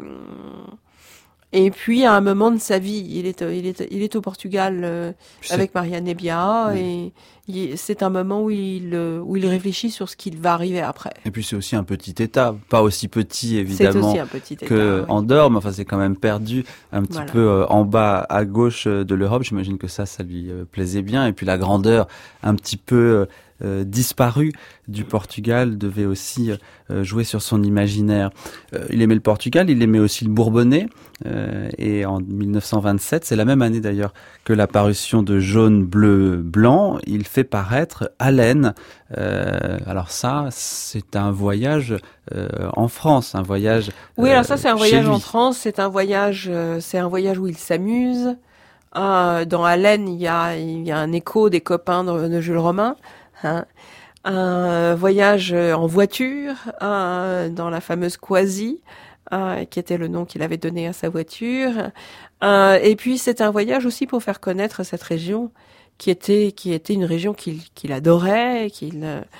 Speaker 4: et puis à un moment de sa vie, il est, il est, il est au Portugal euh, avec Maria Nebbia, mmh. et il, c'est un moment où il, où il réfléchit sur ce qui va arriver après.
Speaker 1: Et puis c'est aussi un petit État, pas aussi petit évidemment
Speaker 4: c'est aussi un petit état,
Speaker 1: que
Speaker 4: oui.
Speaker 1: Andorre, mais enfin c'est quand même perdu un petit
Speaker 4: voilà.
Speaker 1: peu euh, en bas à gauche de l'Europe. J'imagine que ça, ça lui euh, plaisait bien. Et puis la grandeur un petit peu euh, disparue du Portugal devait aussi euh, jouer sur son imaginaire. Euh, il aimait le Portugal, il aimait aussi le Bourbonnais. Euh, et en mille neuf cent vingt-sept, c'est la même année d'ailleurs que la parution de Jaune, Bleu, Blanc, il fait paraître Haleine. Euh, alors ça, c'est un voyage euh, en France, un voyage.
Speaker 4: Oui, alors ça, c'est un voyage
Speaker 1: lui.
Speaker 4: en France. C'est un voyage, euh, c'est un voyage où il s'amuse. Euh, dans Haleine, il y a, il y a un écho des copains de, de Jules Romain. Hein. Un voyage en voiture euh, dans la fameuse Quasi, euh, qui était le nom qu'il avait donné à sa voiture. Euh, et puis c'est un voyage aussi pour faire connaître cette région qui était qui était une région qu'il qu'il adorait, qu'il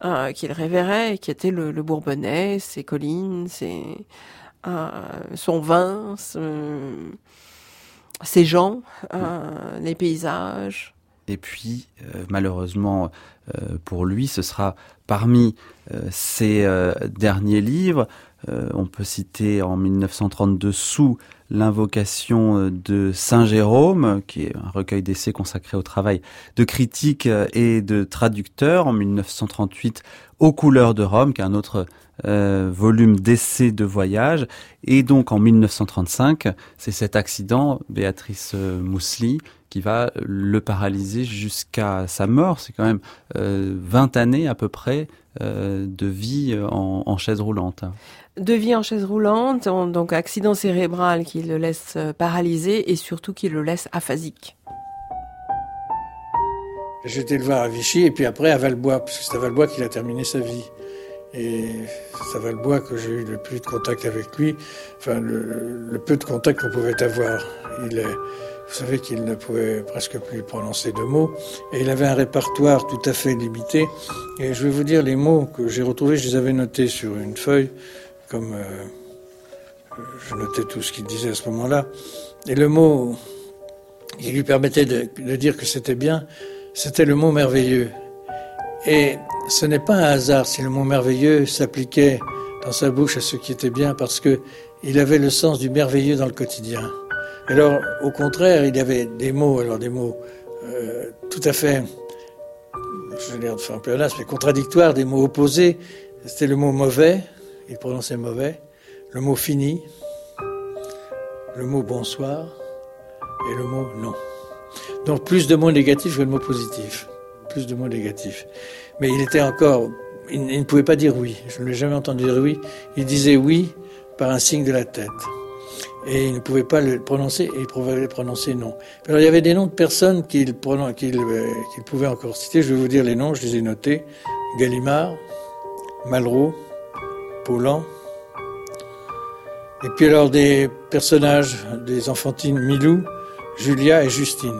Speaker 4: euh, qu'il révérait, qui était le, le Bourbonnais, ses collines, ses, euh, son vin, ce, ses gens, euh, les paysages.
Speaker 1: Et puis, euh, malheureusement, euh, pour lui, ce sera parmi euh, ses euh, derniers livres. Euh, on peut citer en mille neuf cent trente-deux Sous l'invocation de Saint Jérôme, qui est un recueil d'essais consacré au travail de critique et de traducteur. En mille neuf cent trente-huit, Aux couleurs de Rome, qui est un autre euh, volume d'essais de voyage. Et donc en mille neuf cent trente-cinq, c'est cet accident, Béatrice Mousselie, qui va le paralyser jusqu'à sa mort. C'est quand même euh, vingt années à peu près euh, de vie en, en chaise roulante.
Speaker 4: De vie en chaise roulante, donc accident cérébral qui le laisse paralysé et surtout qui le laisse aphasique.
Speaker 9: J'ai été le voir à Vichy et puis après à Valbois, parce que c'est à Valbois qu'il a terminé sa vie. Et c'est à Valbois que j'ai eu le plus de contact avec lui, enfin le, le peu de contact qu'on pouvait avoir. Il est, vous savez qu'il ne pouvait presque plus prononcer de mots et il avait un répertoire tout à fait limité. Et je vais vous dire les mots que j'ai retrouvés, je les avais notés sur une feuille, comme euh, je notais tout ce qu'il disait à ce moment-là. Et le mot qui lui permettait de, de dire que c'était bien, c'était le mot merveilleux. Et ce n'est pas un hasard si le mot merveilleux s'appliquait dans sa bouche à ce qui était bien, parce que il avait le sens du merveilleux dans le quotidien. Alors, au contraire, il y avait des mots, alors des mots euh, tout à fait, je vais l'air de faire un pléonasme, mais contradictoires, des mots opposés. C'était le mot mauvais, il prononçait mauvais, le mot fini, le mot bonsoir et le mot non. Donc plus de mots négatifs que de mots positifs. Plus de mots négatifs. Mais il était encore... Il, il ne pouvait pas dire oui. Je ne l'ai jamais entendu dire oui. Il disait oui par un signe de la tête. Et il ne pouvait pas le prononcer, et il pouvait le prononcer non. Alors il y avait des noms de personnes qu'il, pronon... qu'il, euh, qu'il pouvait encore citer. Je vais vous dire les noms, je les ai notés. Gallimard, Malraux, Paulan. Et puis alors des personnages, des enfantines, Milou, Julia et Justine.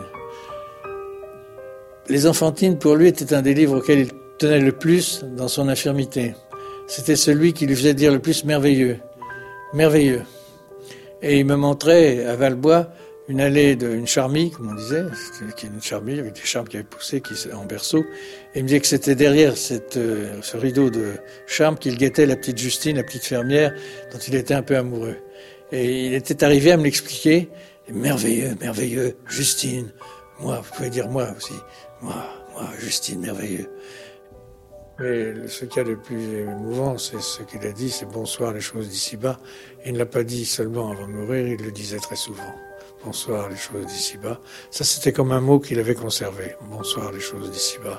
Speaker 9: Les enfantines, pour lui, étaient un des livres auxquels il tenait le plus dans son infirmité. C'était celui qui lui faisait dire le plus merveilleux. Merveilleux. Et il me montrait à Valbois une allée de, une charmille, comme on disait, qui est une charmille avec des charmes qui avaient poussé, qui en berceau. Et il me disait que c'était derrière cette, euh, ce rideau de charme qu'il guettait la petite Justine, la petite fermière, dont il était un peu amoureux. Et il était arrivé à me l'expliquer. Et merveilleux, merveilleux, Justine. Moi, vous pouvez dire moi aussi. Moi, moi, Justine, merveilleux. Mais ce qu'il y a de plus émouvant, c'est ce qu'il a dit, c'est bonsoir les choses d'ici-bas. Il ne l'a pas dit seulement avant de mourir, il le disait très souvent. Bonsoir les choses d'ici-bas. Ça, c'était comme un mot qu'il avait conservé. Bonsoir les choses d'ici-bas.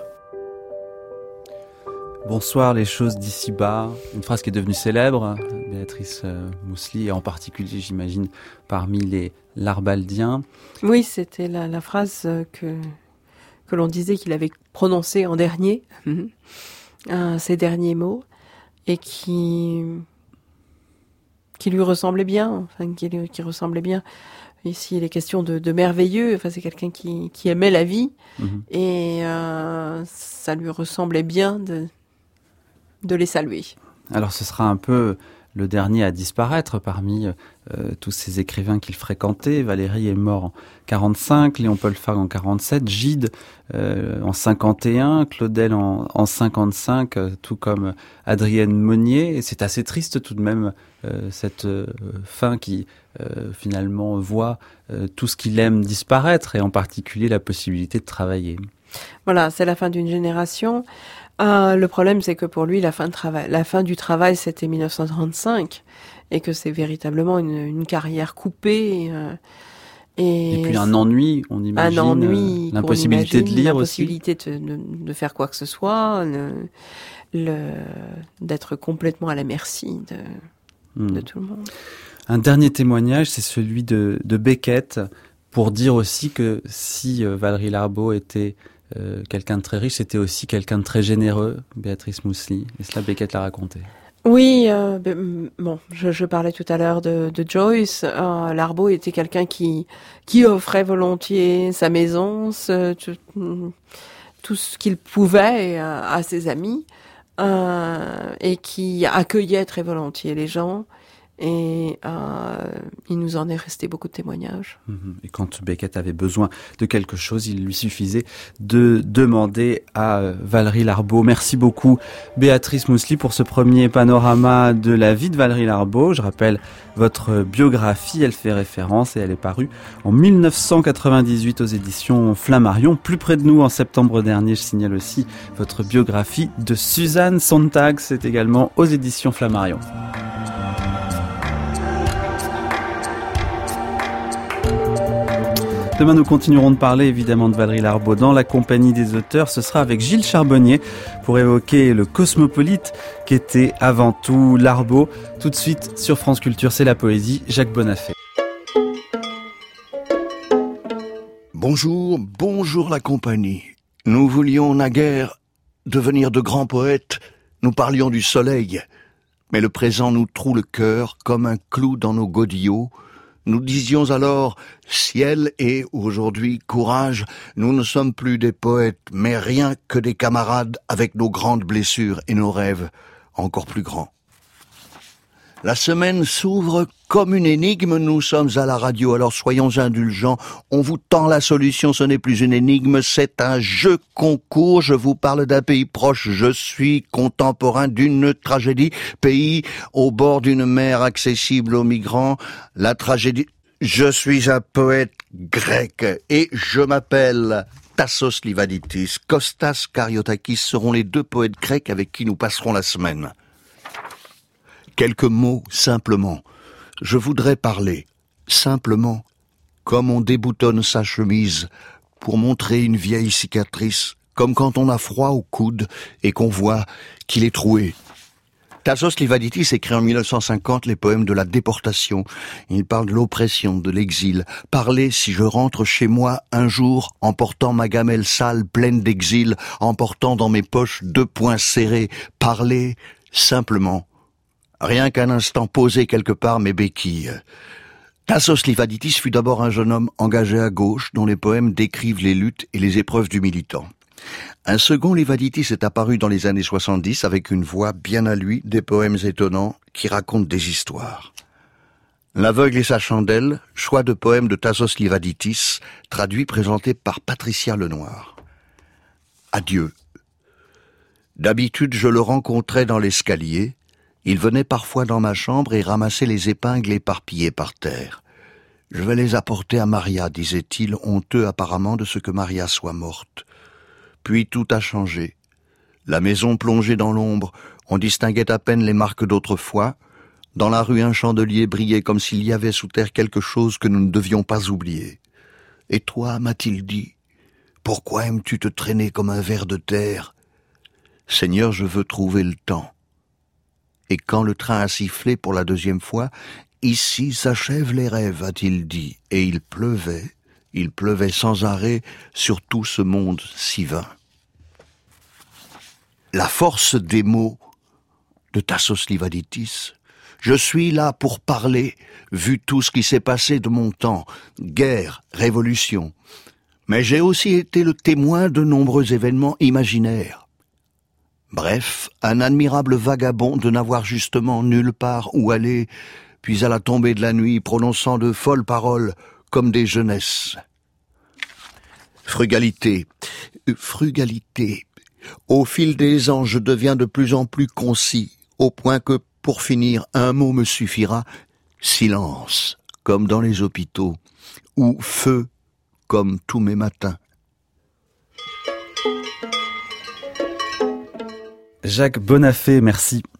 Speaker 1: Bonsoir les choses d'ici-bas, une phrase qui est devenue célèbre, Béatrice euh, Mousselie, et en particulier, j'imagine, parmi les Larbaldiens.
Speaker 4: Oui, c'était la, la phrase que, que l'on disait qu'il avait prononcée en dernier, euh, ces derniers mots, et qui, qui lui ressemblait bien, enfin, qui, qui ressemblait bien. Ici, il est question de, de merveilleux. Enfin, c'est quelqu'un qui, qui aimait la vie, mmh. et euh, ça lui ressemblait bien de, de les saluer.
Speaker 1: Alors, ce sera un peu le dernier à disparaître parmi euh, tous ces écrivains qu'il fréquentait. Valéry est mort en quarante-cinq, Léon Paul Fargue en quarante-sept, Gide euh, en cinquante et un, Claudel en, en cinquante-cinq, euh, tout comme Adrienne Monnier. Et c'est assez triste tout de même, euh, cette euh, fin qui euh, finalement voit euh, tout ce qu'il aime disparaître, et en particulier la possibilité de travailler.
Speaker 4: Voilà, c'est la fin d'une génération. Euh, le problème, c'est que pour lui, la fin, de travail, la fin du travail, c'était mille neuf cent trente-cinq, et que c'est véritablement une, une carrière coupée. Euh,
Speaker 1: et, et puis un ennui, on imagine. Un ennui, euh, l'impossibilité de lire aussi.
Speaker 4: L'impossibilité de, de, de faire quoi que ce soit, le, le, d'être complètement à la merci de, mmh. de tout le monde.
Speaker 1: Un dernier témoignage, c'est celui de, de Beckett, pour dire aussi que si euh, Valéry Larbaud était Euh, quelqu'un de très riche, c'était aussi quelqu'un de très généreux, Béatrice Mousselie. Et cela, Beckett l'a raconté.
Speaker 4: Oui, euh, bon, je, je parlais tout à l'heure de, de Joyce. Euh, Larbaud était quelqu'un qui qui offrait volontiers sa maison, ce, tout, tout ce qu'il pouvait à, à ses amis. euh, et qui accueillait très volontiers les gens. Et euh, il nous en est resté beaucoup de témoignages.
Speaker 1: Et quand Beckett avait besoin de quelque chose, il lui suffisait de demander à Valéry Larbaud. Merci beaucoup Béatrice Moussely pour ce premier panorama de la vie de Valéry Larbaud. Je rappelle votre biographie, elle fait référence et elle est parue en mille neuf cent quatre-vingt-dix-huit aux éditions Flammarion. Plus près de nous, en septembre dernier, je signale aussi votre biographie de Suzanne Sontag, c'est également aux éditions Flammarion. Demain, nous continuerons de parler évidemment de Valéry Larbaud dans la compagnie des auteurs. Ce sera avec Gilles Charbonnier pour évoquer le cosmopolite qu'était avant tout Larbaud. Tout de suite sur France Culture, c'est la poésie. Jacques Bonafé.
Speaker 10: Bonjour, bonjour la compagnie. Nous voulions naguère devenir de grands poètes. Nous parlions du soleil. Mais le présent nous troue le cœur comme un clou dans nos godillots. Nous disions alors ciel et aujourd'hui courage, nous ne sommes plus des poètes, mais rien que des camarades avec nos grandes blessures et nos rêves encore plus grands. La semaine s'ouvre comme une énigme, nous sommes à la radio, alors soyons indulgents, on vous tend la solution, ce n'est plus une énigme, c'est un jeu concours, je vous parle d'un pays proche, je suis contemporain d'une tragédie, pays au bord d'une mer accessible aux migrants, la tragédie, je suis un poète grec et je m'appelle Tassos Livaditis, Kostas Kariotakis seront les deux poètes grecs avec qui nous passerons la semaine. Quelques mots, simplement. Je voudrais parler, simplement, comme on déboutonne sa chemise pour montrer une vieille cicatrice, comme quand on a froid au coude et qu'on voit qu'il est troué. Tassos Livaditis écrit en mille neuf cent cinquante les poèmes de la déportation. Il parle de l'oppression, de l'exil. Parler si je rentre chez moi un jour en portant ma gamelle sale pleine d'exil, en portant dans mes poches deux poings serrés. Parler simplement. Rien qu'un instant poser quelque part mes béquilles. Tassos Livaditis fut d'abord un jeune homme engagé à gauche dont les poèmes décrivent les luttes et les épreuves du militant. Un second Livaditis est apparu dans les années soixante-dix avec une voix bien à lui, des poèmes étonnants qui racontent des histoires. L'aveugle et sa chandelle, choix de poèmes de Tassos Livaditis, traduit présenté par Patricia Lenoir. Adieu. D'habitude je le rencontrais dans l'escalier. Il venait parfois dans ma chambre et ramassait les épingles éparpillées par terre. Je vais les apporter à Maria, disait-il, honteux apparemment de ce que Maria soit morte. Puis tout a changé. La maison plongeait dans l'ombre, on distinguait à peine les marques d'autrefois. Dans la rue, un chandelier brillait comme s'il y avait sous terre quelque chose que nous ne devions pas oublier. Et toi, m'a-t-il dit, pourquoi aimes-tu te traîner comme un ver de terre ? Seigneur, je veux trouver le temps. Et quand le train a sifflé pour la deuxième fois, « Ici s'achèvent les rêves », a-t-il dit, et il pleuvait, il pleuvait sans arrêt sur tout ce monde si vain. La force des mots de Tassos Livaditis. Je suis là pour parler, vu tout ce qui s'est passé de mon temps, guerre, révolution. Mais j'ai aussi été le témoin de nombreux événements imaginaires. Bref, un admirable vagabond de n'avoir justement nulle part où aller, puis à la tombée de la nuit, prononçant de folles paroles comme des jeunesses. Frugalité, frugalité. Au fil des ans, je deviens de plus en plus concis, au point que, pour finir, un mot me suffira, silence, comme dans les hôpitaux, ou feu, comme tous mes matins.
Speaker 1: Jacques Bonafé, merci.